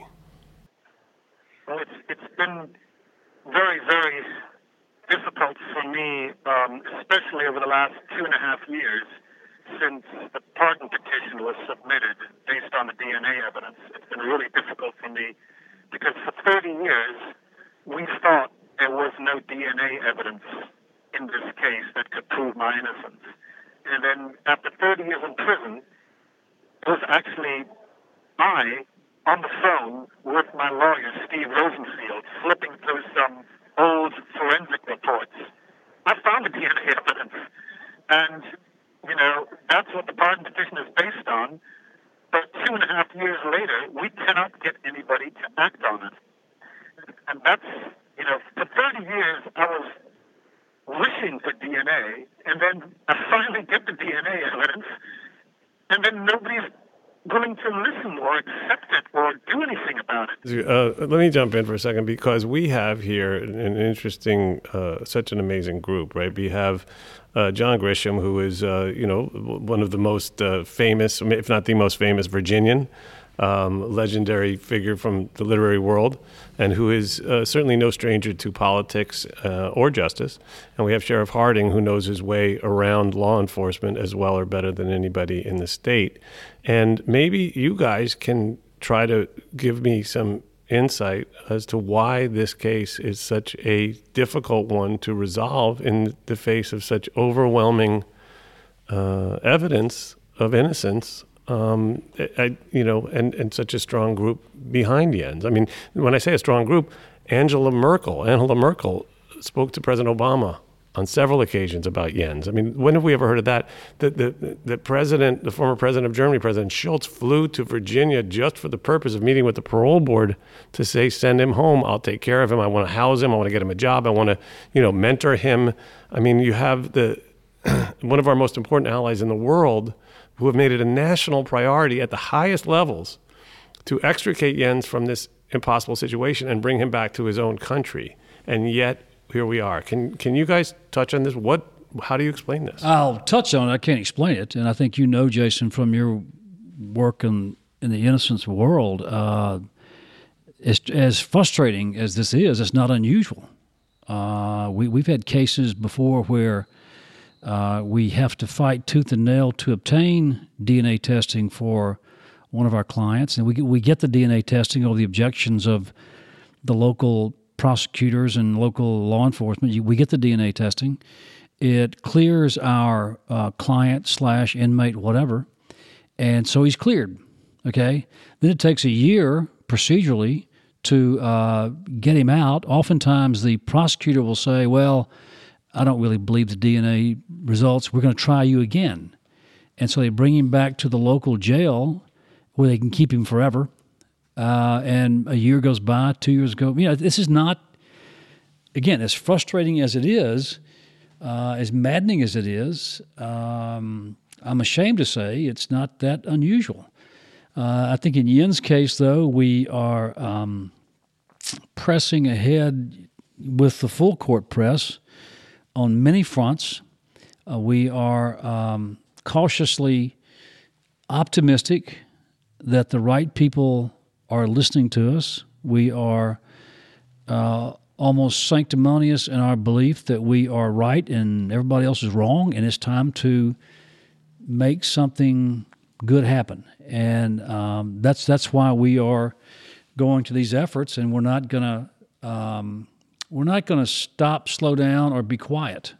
B: Well, it's it's been very very difficult for me, um, especially over the last two and a half years, since the pardon petition was submitted based on the D N A evidence. It's been really difficult for me, because for thirty years we thought there was no D N A evidence in this case that could prove my innocence. And then after thirty years in prison, it was actually I, on the phone with my lawyer, Steve Rosenfield, flipping through some old forensic reports. I found the D N A evidence. And you know, that's what the pardon petition is based on. But two and a half years later, we cannot get anybody to act on it. And that's, you know, for thirty years, I was wishing for D N A, and then I finally get the D N A evidence, and then nobody's willing to listen or accept it or do anything about it.
F: Uh, let me jump in for a second, because we have here an interesting, uh, such an amazing group, right? We have uh, John Grisham, who is, uh, you know, one of the most uh, famous, if not the most famous Virginian, um, legendary figure from the literary world, and who is uh, certainly no stranger to politics uh, or justice. And we have Sheriff Harding, who knows his way around law enforcement as well or better than anybody in the state. And maybe you guys can try to give me some insight as to why this case is such a difficult one to resolve in the face of such overwhelming uh, evidence of innocence. Um, I, you know, and, and such a strong group behind Jens. I mean, when I say a strong group, Angela Merkel, Angela Merkel spoke to President Obama on several occasions about Jens. I mean, when have we ever heard of that? The, the, the president, the former president of Germany, President Schultz, flew to Virginia just for the purpose of meeting with the parole board to say, send him home. I'll take care of him. I want to house him. I want to get him a job. I want to, you know, mentor him. I mean, you have the one of our most important allies in the world who have made it a national priority at the highest levels to extricate Jens from this impossible situation and bring him back to his own country. And yet, here we are. Can can you guys touch on this? What? How do you explain this?
D: I'll touch on it. I can't explain it. And I think you know, Jason, from your work in, in the innocence world, uh, as, as frustrating as this is, it's not unusual. Uh, we, we've had cases before where Uh, we have to fight tooth and nail to obtain D N A testing for one of our clients, and we get, we get the D N A testing over the objections of the local prosecutors and local law enforcement. We get the D N A testing. It clears our uh, client slash inmate, whatever, and so he's cleared, okay? Then it takes a year procedurally to uh, get him out. Oftentimes the prosecutor will say, well, I don't really believe the D N A results. We're going to try you again. And so they bring him back to the local jail where they can keep him forever. Uh, and a year goes by, two years go. You know, this is not, again, as frustrating as it is, uh, as maddening as it is, um, I'm ashamed to say it's not that unusual. Uh, I think in Jens' case, though, we are um, pressing ahead with the full court press on many fronts. Uh, we are um, cautiously optimistic that the right people are listening to us. We are uh, almost sanctimonious in our belief that we are right and everybody else is wrong, and it's time to make something good happen. And um, that's that's why we are going to these efforts, and we're not going to um, We're not going to stop, slow down, or be quiet.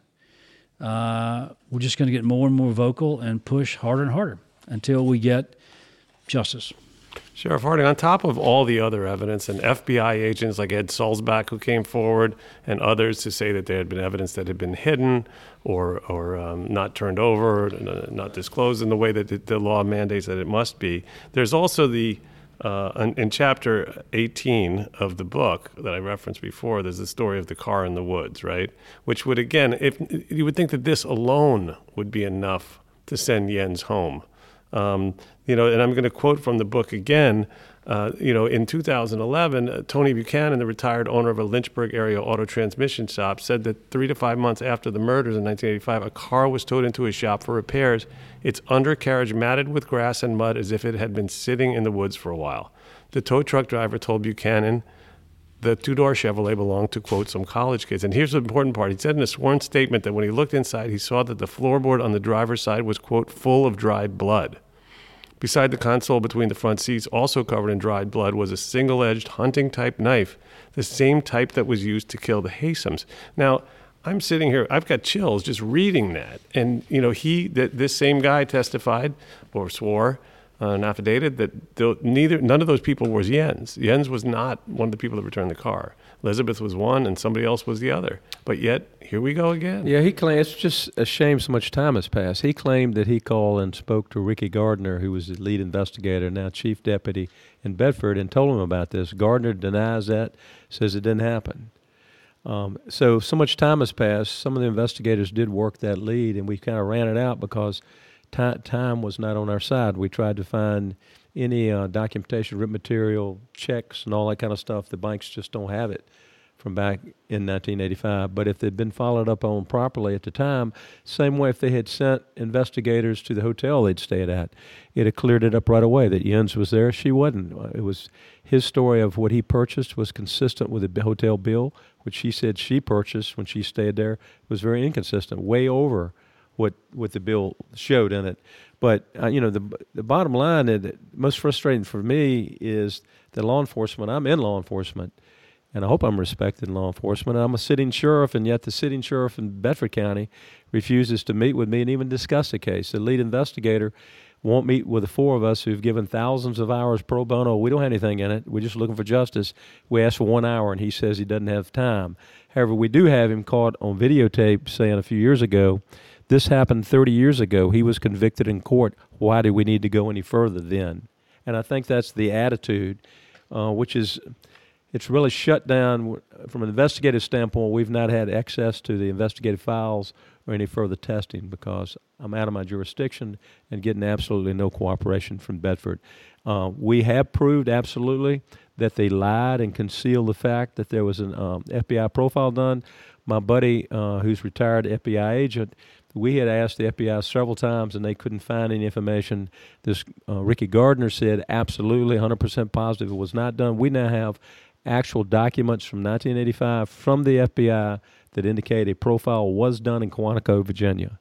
D: Uh, we're just going to get more and more vocal and push harder and harder until we get justice.
F: Sheriff Harding, on top of all the other evidence and F B I agents like Ed Sulzbach who came forward and others to say that there had been evidence that had been hidden or or um, not turned over, not disclosed in the way that the, the law mandates that it must be, there's also the Uh, in, in chapter eighteen of the book that I referenced before, there's the story of the car in the woods, right? Which would, again, if you would think that this alone would be enough to send Jens home. Um, you know, and I'm going to quote from the book again. Uh, you know, in two thousand eleven, uh, Tony Buchanan, the retired owner of a Lynchburg area auto transmission shop, said that three to five months after the murders in nineteen eighty-five, a car was towed into his shop for repairs, its undercarriage matted with grass and mud as if it had been sitting in the woods for a while. The tow truck driver told Buchanan the two-door Chevrolet belonged to, quote, some college kids. And here's the important part. He said in a sworn statement that when he looked inside, he saw that the floorboard on the driver's side was, quote, full of dried blood. Beside the console between the front seats, also covered in dried blood, was a single-edged hunting-type knife, the same type that was used to kill the Haysums. Now, I'm sitting here, I've got chills just reading that. And, you know, he, that this same guy testified or swore uh, an affidavit that th- neither none of those people was Jens. Jens was not one of the people that returned the car. Elizabeth was one, and somebody else was the other. But yet, here we go again.
G: Yeah, he claimed, it's just a shame so much time has passed. He claimed that he called and spoke to Ricky Gardner, who was the lead investigator, now chief deputy in Bedford, and told him about this. Gardner denies that, says it didn't happen. Um, so, so much time has passed. Some of the investigators did work that lead, and we kind of ran it out because t- time was not on our side. We tried to find any uh, documentation, written material, checks, and all that kind of stuff. The banks just don't have it from back in nineteen eighty-five. But if they'd been followed up on properly at the time, same way if they had sent investigators to the hotel they'd stayed at, it'd have cleared it up right away that Jens was there. She wasn't. It was his story of what he purchased was consistent with the hotel bill, which she said she purchased when she stayed there, was very inconsistent, way over what what the bill showed in it. But, uh, you know, the the bottom line, that the most frustrating for me is that law enforcement, I'm in law enforcement, and I hope I'm respected in law enforcement. I'm a sitting sheriff, and yet the sitting sheriff in Bedford County refuses to meet with me and even discuss the case. The lead investigator won't meet with the four of us who've given thousands of hours pro bono. We don't have anything in it. We're just looking for justice. We asked for one hour, and he says he doesn't have time. However, we do have him caught on videotape saying a few years ago, this happened thirty years ago. He was convicted in court. Why do we need to go any further then? And I think that's the attitude, uh, which is, it's really shut down. From an investigative standpoint, we've not had access to the investigative files or any further testing because I'm out of my jurisdiction and getting absolutely no cooperation from Bedford. Uh, we have proved absolutely that they lied and concealed the fact that there was an um, F B I profile done. My buddy, uh, who's retired F B I agent, we had asked the F B I several times, and they couldn't find any information. This uh, Ricky Gardner said absolutely one hundred percent positive it was not done. We now have actual documents from nineteen eighty-five from the F B I that indicate a profile was done in Quantico, Virginia.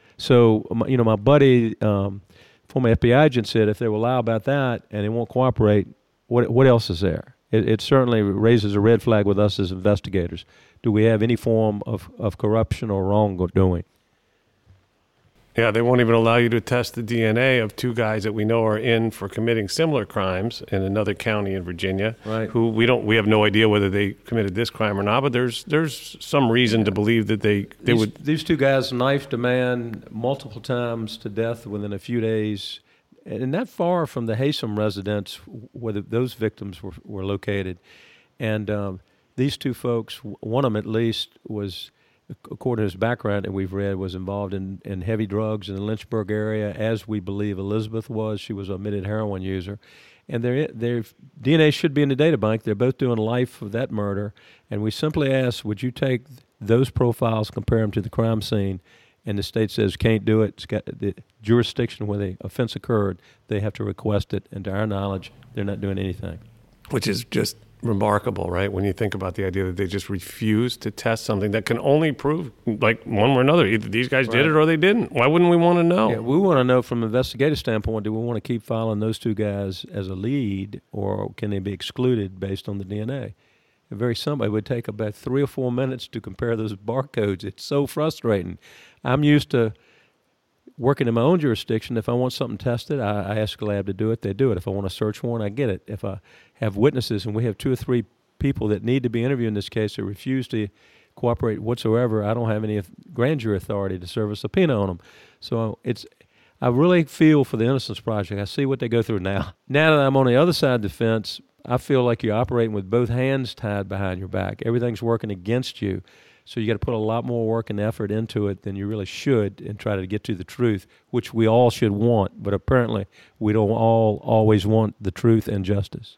G: So, you know, my buddy, um, former F B I agent, said if they will lie about that and they won't cooperate, what what else is there? It, it certainly raises a red flag with us as investigators. Do we have any form of, of corruption or wrongdoing?
F: Yeah, they won't even allow you to test the D N A of two guys that we know are in for committing similar crimes in another county in Virginia.
G: Right.
F: Who we don't, we have no idea whether they committed this crime or not. But there's there's some reason yeah. to believe that they they
G: these,
F: would.
G: These two guys knifed a man multiple times to death within a few days, and not far from the Haysom residence where the, those victims were were located. And um, these two folks, one of them at least, was, according to his background that we've read, was involved in, in heavy drugs in the Lynchburg area, as we believe Elizabeth was. She was an admitted heroin user. And their their D N A should be in the data bank. They're both doing life of that murder. And we simply ask, would you take those profiles, compare them to the crime scene? And the state says can't do it. It's got the jurisdiction where the offense occurred. They have to request it. And to our knowledge, they're not doing anything.
F: Which is just remarkable, right? When you think about the idea that they just refuse to test something that can only prove, like, one or another. Either these guys right. did it or they didn't. Why wouldn't we want to know?
G: Yeah, we want to know from an investigative standpoint, do we want to keep following those two guys as a lead, or can they be excluded based on the D N A? Very simple. It would take about three or four minutes to compare those barcodes. It's so frustrating. I'm used to working in my own jurisdiction. If I want something tested, I, I ask a lab to do it. They do it. If I want a search warrant, I get it. If I have witnesses, and we have two or three people that need to be interviewed in this case that refuse to cooperate whatsoever, I don't have any grand jury authority to serve a subpoena on them. So it's, I really feel for the Innocence Project. I see what they go through now. Now that I'm on the other side of the fence, I feel like you're operating with both hands tied behind your back. Everything's working against you. So you got to put a lot more work and effort into it than you really should and try to get to the truth, which we all should want. But apparently we don't all always want the truth and justice.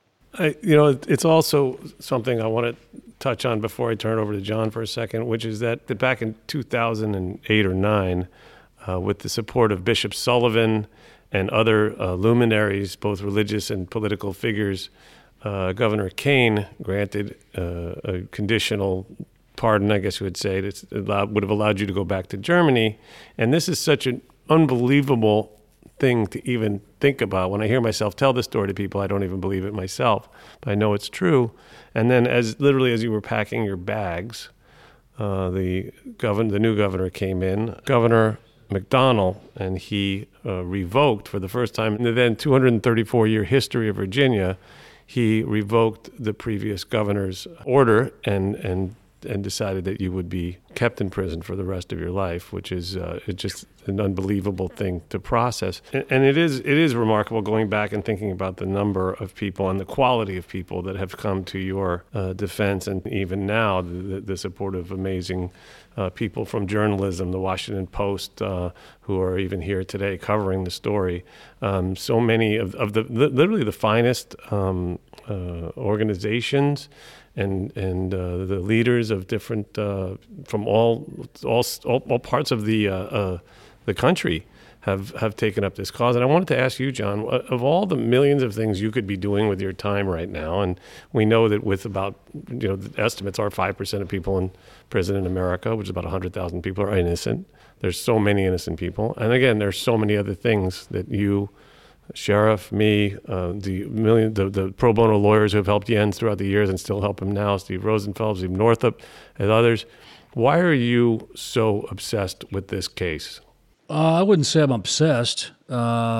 F: I, you know, it's also something I want to touch on before I turn it over to John for a second, which is that, that back in two thousand eight or nine, uh, with the support of Bishop Sullivan and other uh, luminaries, both religious and political figures, uh, Governor Kane granted uh, a conditional pardon, I guess you would say, that would have allowed you to go back to Germany. And this is such an unbelievable thing to even think about. When I hear myself tell this story to people, I don't even believe it myself, but I know it's true. And then as literally as you were packing your bags, uh, the governor, the new governor came in, Governor McDonnell, and he uh, revoked for the first time in the then two hundred thirty-four year history of Virginia, he revoked the previous governor's order and and and decided that you would be kept in prison for the rest of your life, which is uh, it's just an unbelievable thing to process. And, and it is it is remarkable going back and thinking about the number of people and the quality of people that have come to your uh, defense, and even now the, the support of amazing uh, people from journalism, the Washington Post, uh, who are even here today covering the story. Um, so many of, of the, the literally the finest um, uh, organizations and and uh, the leaders of different uh, from all, all all all parts of the uh, uh, the country have have taken up this cause. And I wanted to ask you, John, of all the millions of things you could be doing with your time right now, and we know that with about, you know, the estimates are five percent of people in prison in America, which is about one hundred thousand people, are innocent. There's so many innocent people, and again, there's so many other things that you, Sheriff, me, uh, the million, the, the pro bono lawyers who have helped Jens throughout the years and still help him now, Steve Rosenfeld, Steve Northup, and others. Why are you so obsessed with this case?
D: Uh, I wouldn't say I'm obsessed. Uh,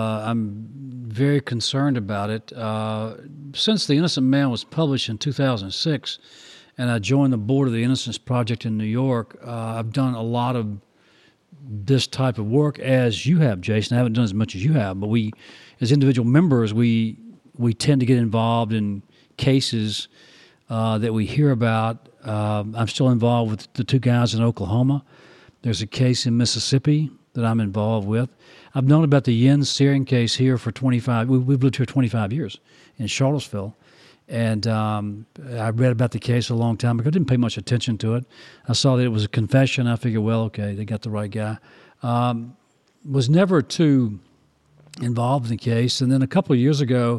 D: I'm very concerned about it. Uh, since The Innocent Man was published in two thousand six, and I joined the board of the Innocence Project in New York, uh, I've done a lot of this type of work, as you have, Jason. I haven't done as much as you have, but we, as individual members, we we tend to get involved in cases uh, that we hear about. Uh, I'm still involved with the two guys in Oklahoma. There's a case in Mississippi that I'm involved with. I've known about the Jens Searing case here for twenty-five. We, we've lived here twenty-five years in Charlottesville, and um, I read about the case a long time ago. I didn't pay much attention to it. I saw that it was a confession. I figured, well, okay, they got the right guy. Um, was never too involved in the case, and then a couple of years ago,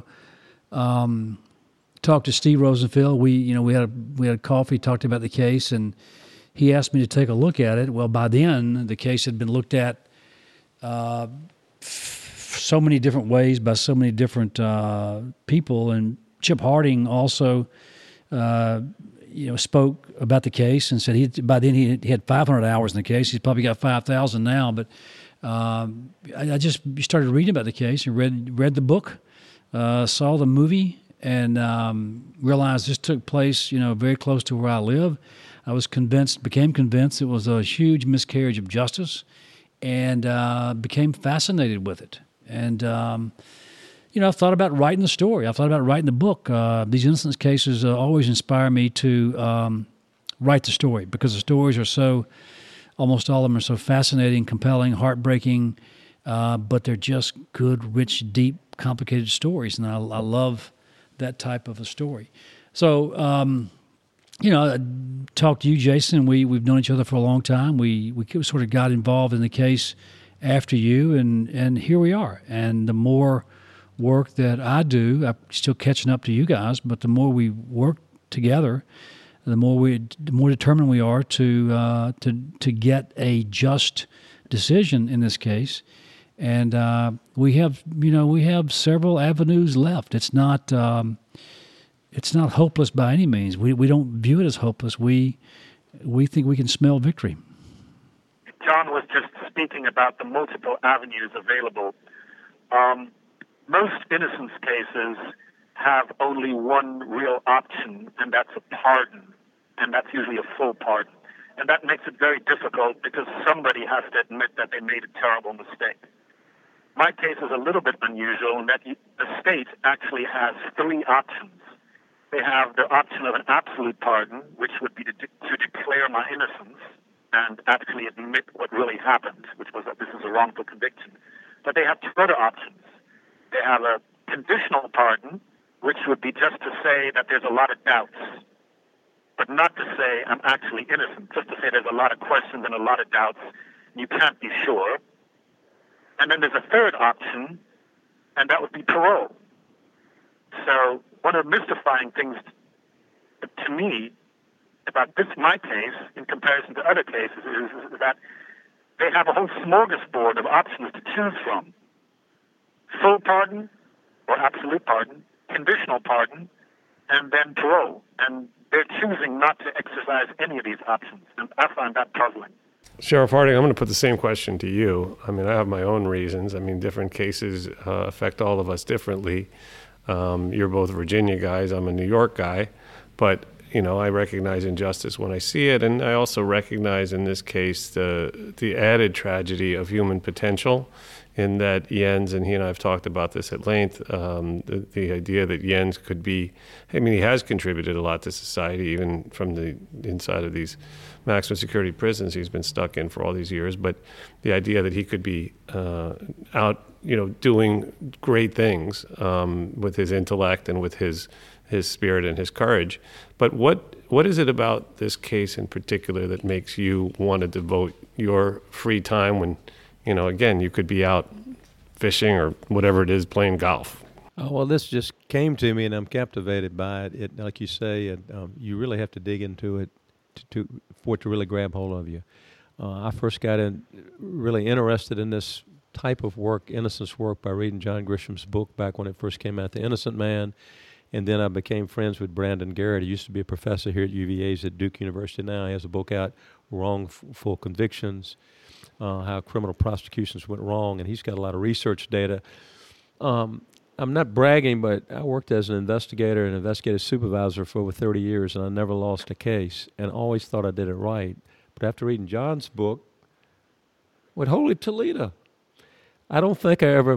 D: um, talked to Steve Rosenfeld. We, you know, we had a, we had a coffee, talked about the case, and he asked me to take a look at it. Well, by then, the case had been looked at uh, f- so many different ways by so many different uh, people, and Chip Harding also, uh, you know, spoke about the case and said he by then he, he had five hundred hours in the case. He's probably got five thousand now. But um, I, I just started reading about the case and read read the book, uh, saw the movie, and um, realized this took place, you know, very close to where I live. I was convinced, became convinced it was a huge miscarriage of justice, and uh, became fascinated with it. And um, you know, I've thought about writing the story. I've thought about writing the book. Uh, these innocence cases uh, always inspire me to um, write the story, because the stories are so, almost all of them are so fascinating, compelling, heartbreaking, uh, but they're just good, rich, deep, complicated stories, and I, I love that type of a story. So, um, you know, I talked to you, Jason. We, we've known each other for a long time. We we sort of got involved in the case after you, and, and here we are. And the more work that I do, I'm still catching up to you guys, but the more we work together, the more we, the more determined we are to uh, to to get a just decision in this case. And uh, we have, you know, we have several avenues left. It's not um, it's not hopeless by any means. We we don't view it as hopeless. We we think we can smell victory.
B: John was just speaking about the multiple avenues available. Um, Most innocence cases have only one real option, and that's a pardon, and that's usually a full pardon. And that makes it very difficult because somebody has to admit that they made a terrible mistake. My case is a little bit unusual in that the state actually has three options. They have the option of an absolute pardon, which would be to, de- to declare my innocence and actually admit what really happened, which was that this is a wrongful conviction. But they have two other options. They have a conditional pardon, which would be just to say that there's a lot of doubts, but not to say I'm actually innocent, just to say there's a lot of questions and a lot of doubts, and you can't be sure. And then there's a third option, and that would be parole. So one of the mystifying things to me about this, my case, in comparison to other cases, is, is that they have a whole smorgasbord of options to choose from. Full pardon or absolute pardon, conditional pardon, and then parole. And they're choosing not to exercise any of these options. And I find that puzzling.
F: Sheriff Harding, I'm going to put the same question to you. I mean, I have my own reasons. I mean, different cases uh, affect all of us differently. Um, you're both Virginia guys. I'm a New York guy. But, you know, I recognize injustice when I see it. And I also recognize in this case the the added tragedy of human potential in that Jens, and he and I have talked about this at length, um, the, the idea that Jens could be, I mean, he has contributed a lot to society, even from the inside of these maximum security prisons he's been stuck in for all these years. But the idea that he could be uh, out, you know, doing great things um, with his intellect and with his his spirit and his courage. But what what is it about this case in particular that makes you want to devote your free time when, you know, again, you could be out fishing or whatever it is, playing golf?
G: Oh, well, this just came to me, and I'm captivated by it. It, like you say, it, um, you really have to dig into it to, to for it to really grab hold of you. Uh, I first got in, really interested in this type of work, innocence work, by reading John Grisham's book back when it first came out, The Innocent Man. And then I became friends with Brandon Garrett. He used to be a professor here at U V A. He's at Duke University now. He has a book out, Wrongful Convictions, uh, how criminal prosecutions went wrong, and he's got a lot of research data. Um, I'm not bragging, but I worked as an investigator and investigative supervisor for over thirty years, and I never lost a case and always thought I did it right. But after reading John's book, with Holy Toledo, I don't think I ever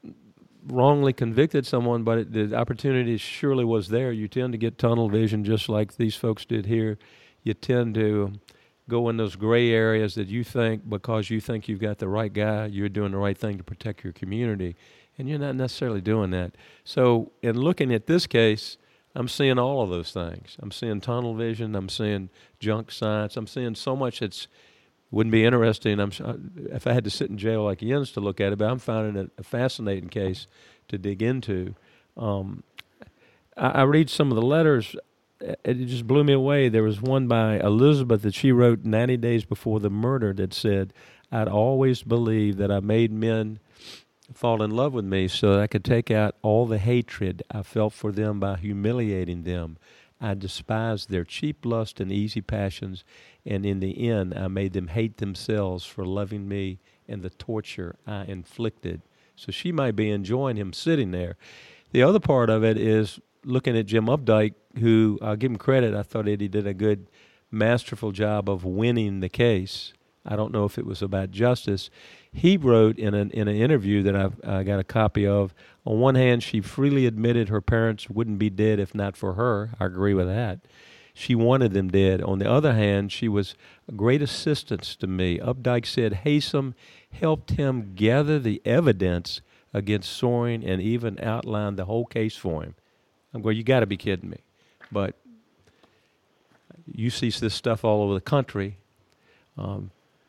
G: wrongly convicted someone, but it, the opportunity surely was there. You tend to get tunnel vision just like these folks did here. You tend to go in those gray areas that you think, because you think you've got the right guy, you're doing the right thing to protect your community, and you're not necessarily doing that. So in looking at this case, I'm seeing all of those things. I'm seeing tunnel vision. I'm seeing junk science. I'm seeing so much that's wouldn't be interesting. I'm if I had to sit in jail like Jens to look at it, but I'm finding it a fascinating case to dig into. Um, I, I read some of the letters. It just blew me away. There was one by Elizabeth that she wrote ninety days before the murder that said, "I'd always believed that I made men fall in love with me so that I could take out all the hatred I felt for them by humiliating them. I despised their cheap lust and easy passions, and in the end I made them hate themselves for loving me and the torture I inflicted." So she might be enjoying him sitting there. The other part of it is looking at Jim Updike, who, I'll give him credit, I thought that he did a good, masterful job of winning the case. I don't know if it was about justice. He wrote in an in an interview that I've I got a copy of, on one hand, she freely admitted her parents wouldn't be dead if not for her. I agree with that. She wanted them dead. On the other hand, she was a great assistance to me. Updike said Haysom helped him gather the evidence against Soring and even outlined the whole case for him. I'm going, you got to be kidding me. But you see this stuff all over the country. Um,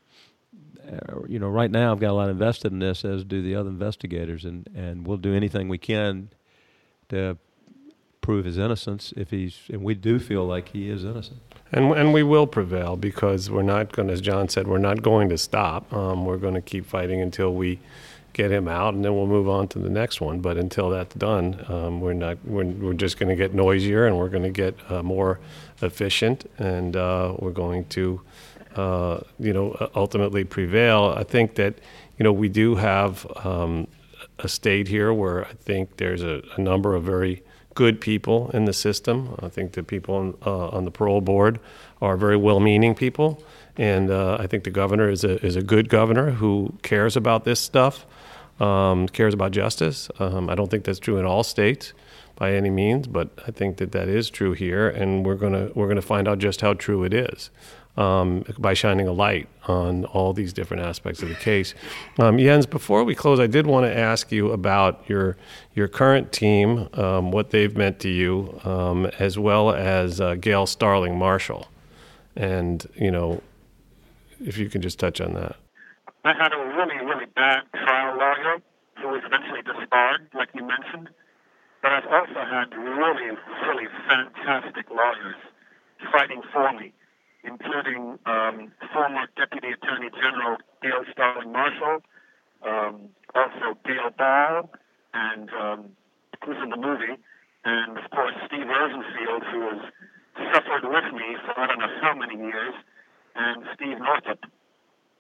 G: you know, right now I've got a lot invested in this, as do the other investigators, and, and we'll do anything we can to prove his innocence if he's, and we do feel like he is innocent.
F: And and we will prevail, because we're not going, as John said, we're not going to stop. Um, we're going to keep fighting until we get him out, and then we'll move on to the next one. But until that's done, um, we're not. We're we're just going to get noisier, and we're going to get uh, more efficient, and uh, we're going to, uh, you know, ultimately prevail. I think that, you know, we do have um, a state here where I think there's a, a number of very good people in the system. I think the people on, uh, on the parole board are very well-meaning people, and uh, I think the governor is a is a good governor who cares about this stuff, um, cares about justice. Um, I don't think that's true in all states by any means, but I think that that is true here, and we're gonna we're gonna find out just how true it is um, by shining a light on all these different aspects of the case. Um, Jens, before we close, I did want to ask you about your your current team, um, what they've meant to you, um, as well as uh, Gail Starling Marshall, and you know, if you can just touch on that.
B: I had a really, really bad trial lawyer who was eventually disbarred, like you mentioned. But I've also had really, really fantastic lawyers fighting for me, including um, former Deputy Attorney General Gail Starling Marshall, um, also Gail Ball, and um, who's in the movie, and of course Steve Rosenfield, who has suffered with me for I don't know how many years, and Steve Northup,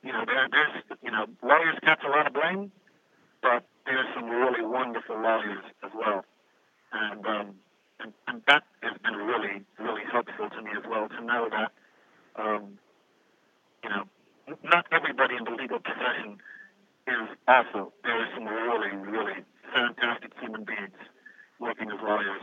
B: you know, there, there's, you know, lawyers catch a lot of blame, but there's some really wonderful lawyers as well. And, um, and, and that has been really, really helpful to me as well, to know that, um, you know, not everybody in the legal profession is awful. There are some really, really fantastic human beings working as lawyers.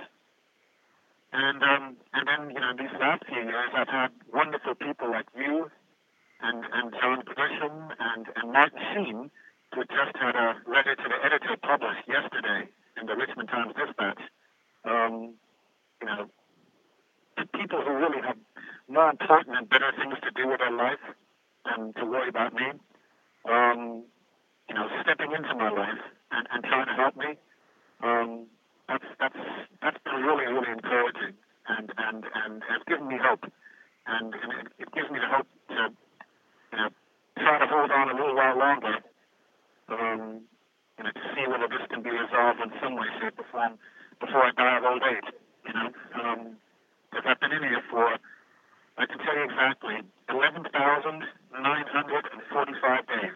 B: And um, and then, you know, these last few years, I've had wonderful people like you and, and John Grisham and, and Martin Sheen, who just had a letter to the editor published yesterday in the Richmond Times-Dispatch. Um, you know, people who really have more important and better things to do with their life than to worry about me, um, you know, stepping into my life and, and trying to help me. Um, that's that's that's been really, really encouraging, and, and, and has given me hope. And, and it, it gives me the hope to, you know, try to hold on a little while longer, um, you know, to see whether this can be resolved in some way, shape, or form before I die of old age, you know. Um, because I've been in here for, I can tell you exactly, eleven thousand nine hundred forty-five days.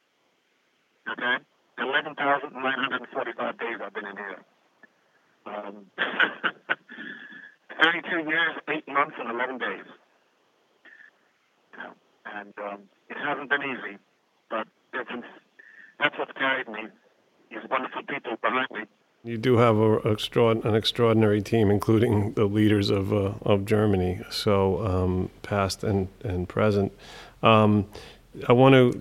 B: Okay? eleven thousand nine hundred forty-five days I've been in here. Um, thirty-two years, eight months, and eleven days. You know, and um, it hasn't been easy, but it's, that's what's carried me. These wonderful people behind me.
F: You do have a, extraord- an extraordinary team, including the leaders of uh, of Germany, so um, past and, and present. Um, I want to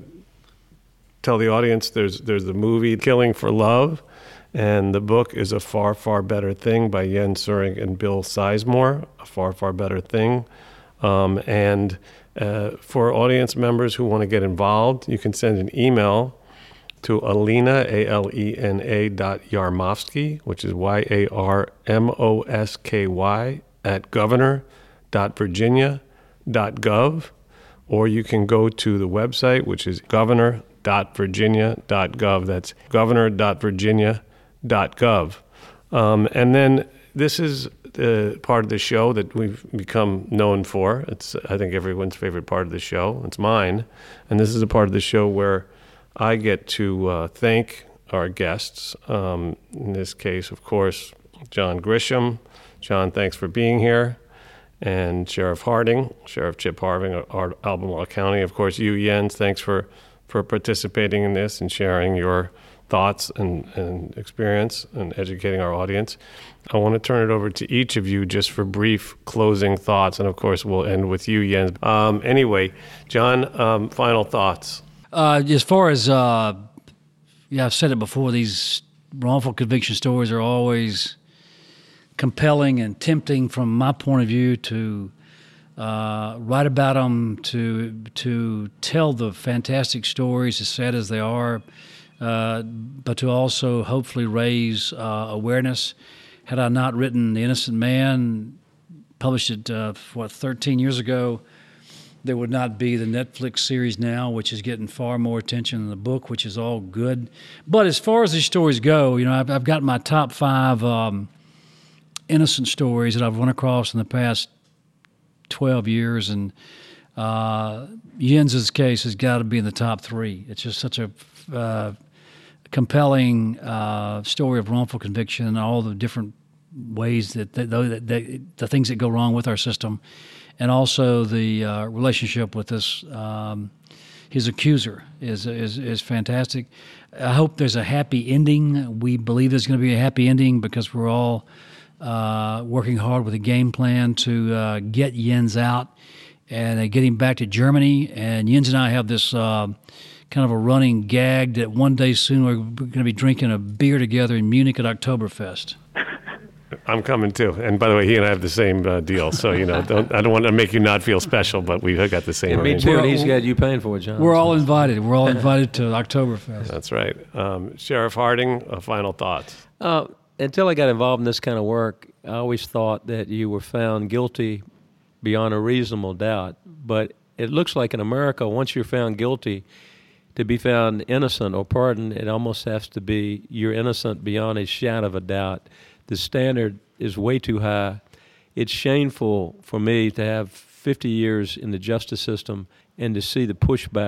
F: tell the audience there's there's the movie Killing for Love, and the book is A Far, Far Better Thing by Jens Suring and Bill Sizemore, A Far, Far Better Thing. Um, and uh, for audience members who want to get involved, you can send an email to Alena, A L E N A dot Yarmosky, which is Y A R M O S K Y, at governor dot virginia dot gov, or you can go to the website, which is governor dot virginia dot gov. That's governor dot virginia dot gov. Um, and then this is the part of the show that we've become known for. It's, I think, everyone's favorite part of the show. It's mine. And this is a part of the show where I get to uh, thank our guests. Um, in this case, of course, John Grisham. John, thanks for being here. And Sheriff Harding, Sheriff Chip Harding, of Albemarle County. Of course, you, Jens, thanks for, for participating in this and sharing your thoughts and, and experience and educating our audience. I want to turn it over to each of you just for brief closing thoughts. And, of course, we'll end with you, Jens. Um, anyway, John, um, final thoughts.
D: Uh, as far as, uh, yeah, I've said it before, these wrongful conviction stories are always compelling and tempting from my point of view to uh, write about them, to to tell the fantastic stories, as sad as they are, uh, but to also hopefully raise uh, awareness. Had I not written The Innocent Man, published it, uh, what, thirteen years ago, there would not be the Netflix series now, which is getting far more attention than the book, which is all good. But as far as these stories go, you know, I've, I've got my top five um, innocent stories that I've run across in the past twelve years, and uh, Jens's case has got to be in the top three. It's just such a uh, compelling uh, story of wrongful conviction and all the different ways that, that, that, that the things that go wrong with our system. And also the uh, relationship with this, um, his accuser is, is is fantastic. I hope there's a happy ending. We believe there's going to be a happy ending because we're all uh, working hard with a game plan to uh, get Jens out and uh, get him back to Germany. And Jens and I have this uh, kind of a running gag that one day soon we're going to be drinking a beer together in Munich at Oktoberfest.
F: I'm coming too. And by the way, he and I have the same uh, deal. So, you know, don't, I don't want to make you not feel special, but we've got the same.
G: And me too, and he's got you paying for it, John.
D: We're all invited. We're all invited to Oktoberfest.
F: That's right. Um, Sheriff Harding, uh, final thoughts.
G: Uh, until I got involved in this kind of work, I always thought that you were found guilty beyond a reasonable doubt. But it looks like in America, once you're found guilty, to be found innocent or pardoned, it almost has to be you're innocent beyond a shadow of a doubt. The standard is way too high. It's shameful for me to have fifty years in the justice system and to see the pushback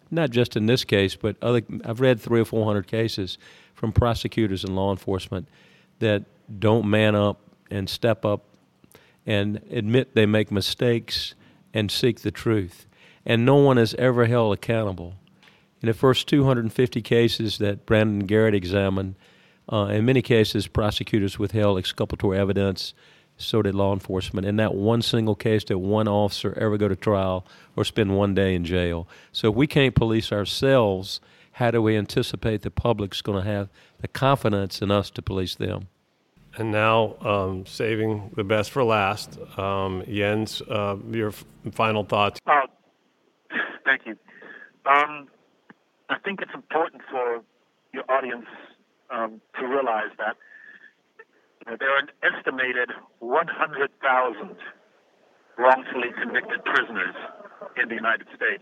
G: not just in this case, but other. I've read three or four hundred cases from prosecutors and law enforcement that don't man up and step up and admit they make mistakes and seek the truth. And no one is ever held accountable. In the first two hundred fifty cases that Brandon Garrett examined, uh, in many cases, prosecutors withheld exculpatory evidence, so did law enforcement. In that one single case did one officer ever go to trial or spend one day in jail. So if we can't police ourselves, how do we anticipate the public's going to have the confidence in us to police them?
F: And now, um, saving the best for last, um, Jens, uh, your f- final thoughts.
B: Uh, thank you. Um, I think it's important for your audience um, to realize that you know, there are an estimated one hundred thousand wrongfully convicted prisoners in the United States.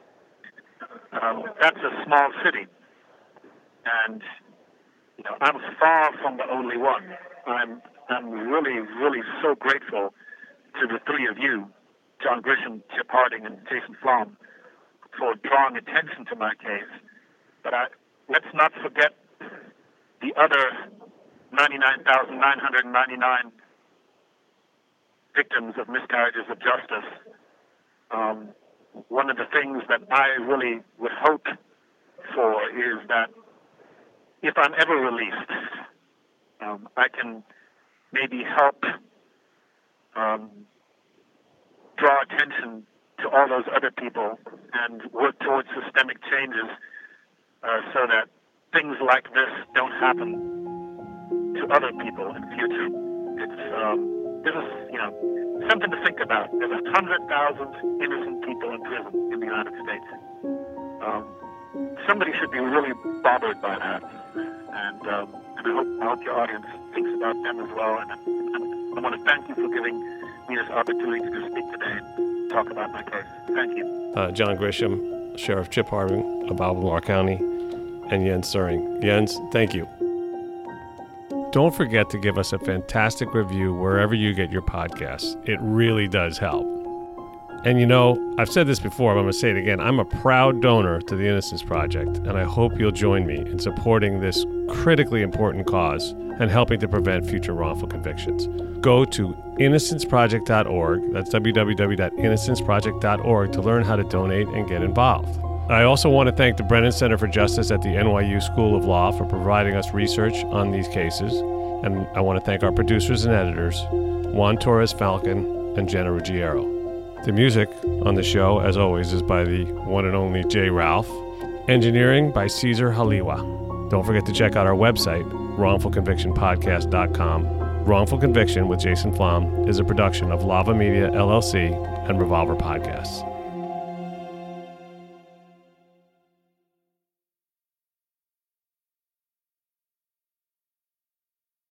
B: Um, that's a small city, and you know I'm far from the only one. I'm I'm really, really so grateful to the three of you, John Grisham, Chip Harding, and Jason Flom, for drawing attention to my case. But I, let's not forget the other ninety-nine thousand nine hundred ninety-nine victims of miscarriages of justice. Um, one of the things that I really would hope for is that if I'm ever released, um, I can maybe help um, draw attention to all those other people and work towards systemic changes uh, so that things like this don't happen to other people in the future. It's um, this is you know something to think about. There's a hundred thousand innocent people in prison in the United States. Um, somebody should be really bothered by that, and um, and I hope, I hope your audience thinks about them as well. And, and I want to thank you for giving me this opportunity to speak today and talk about my case. Thank you.
F: Uh, John Grisham, Sheriff Chip Harding of Albemarle County, and Jens Suring. Jens, thank you. Don't forget to give us a fantastic review wherever you get your podcasts. It really does help. And you know, I've said this before, but I'm going to say it again. I'm a proud donor to the Innocence Project, and I hope you'll join me in supporting this critically important cause and helping to prevent future wrongful convictions. Go to innocence project dot org, that's w w w dot innocence project dot org, to learn how to donate and get involved. I also want to thank the Brennan Center for Justice at the N Y U School of Law for providing us research on these cases. And I want to thank our producers and editors, Juan Torres Falcon and Jenna Ruggiero. The music on the show, as always, is by the one and only Jay Ralph. Engineering by Caesar Haliwa. Don't forget to check out our website, wrongful conviction podcast dot com. Wrongful Conviction with Jason Flom is a production of Lava Media, L L C, and Revolver Podcasts.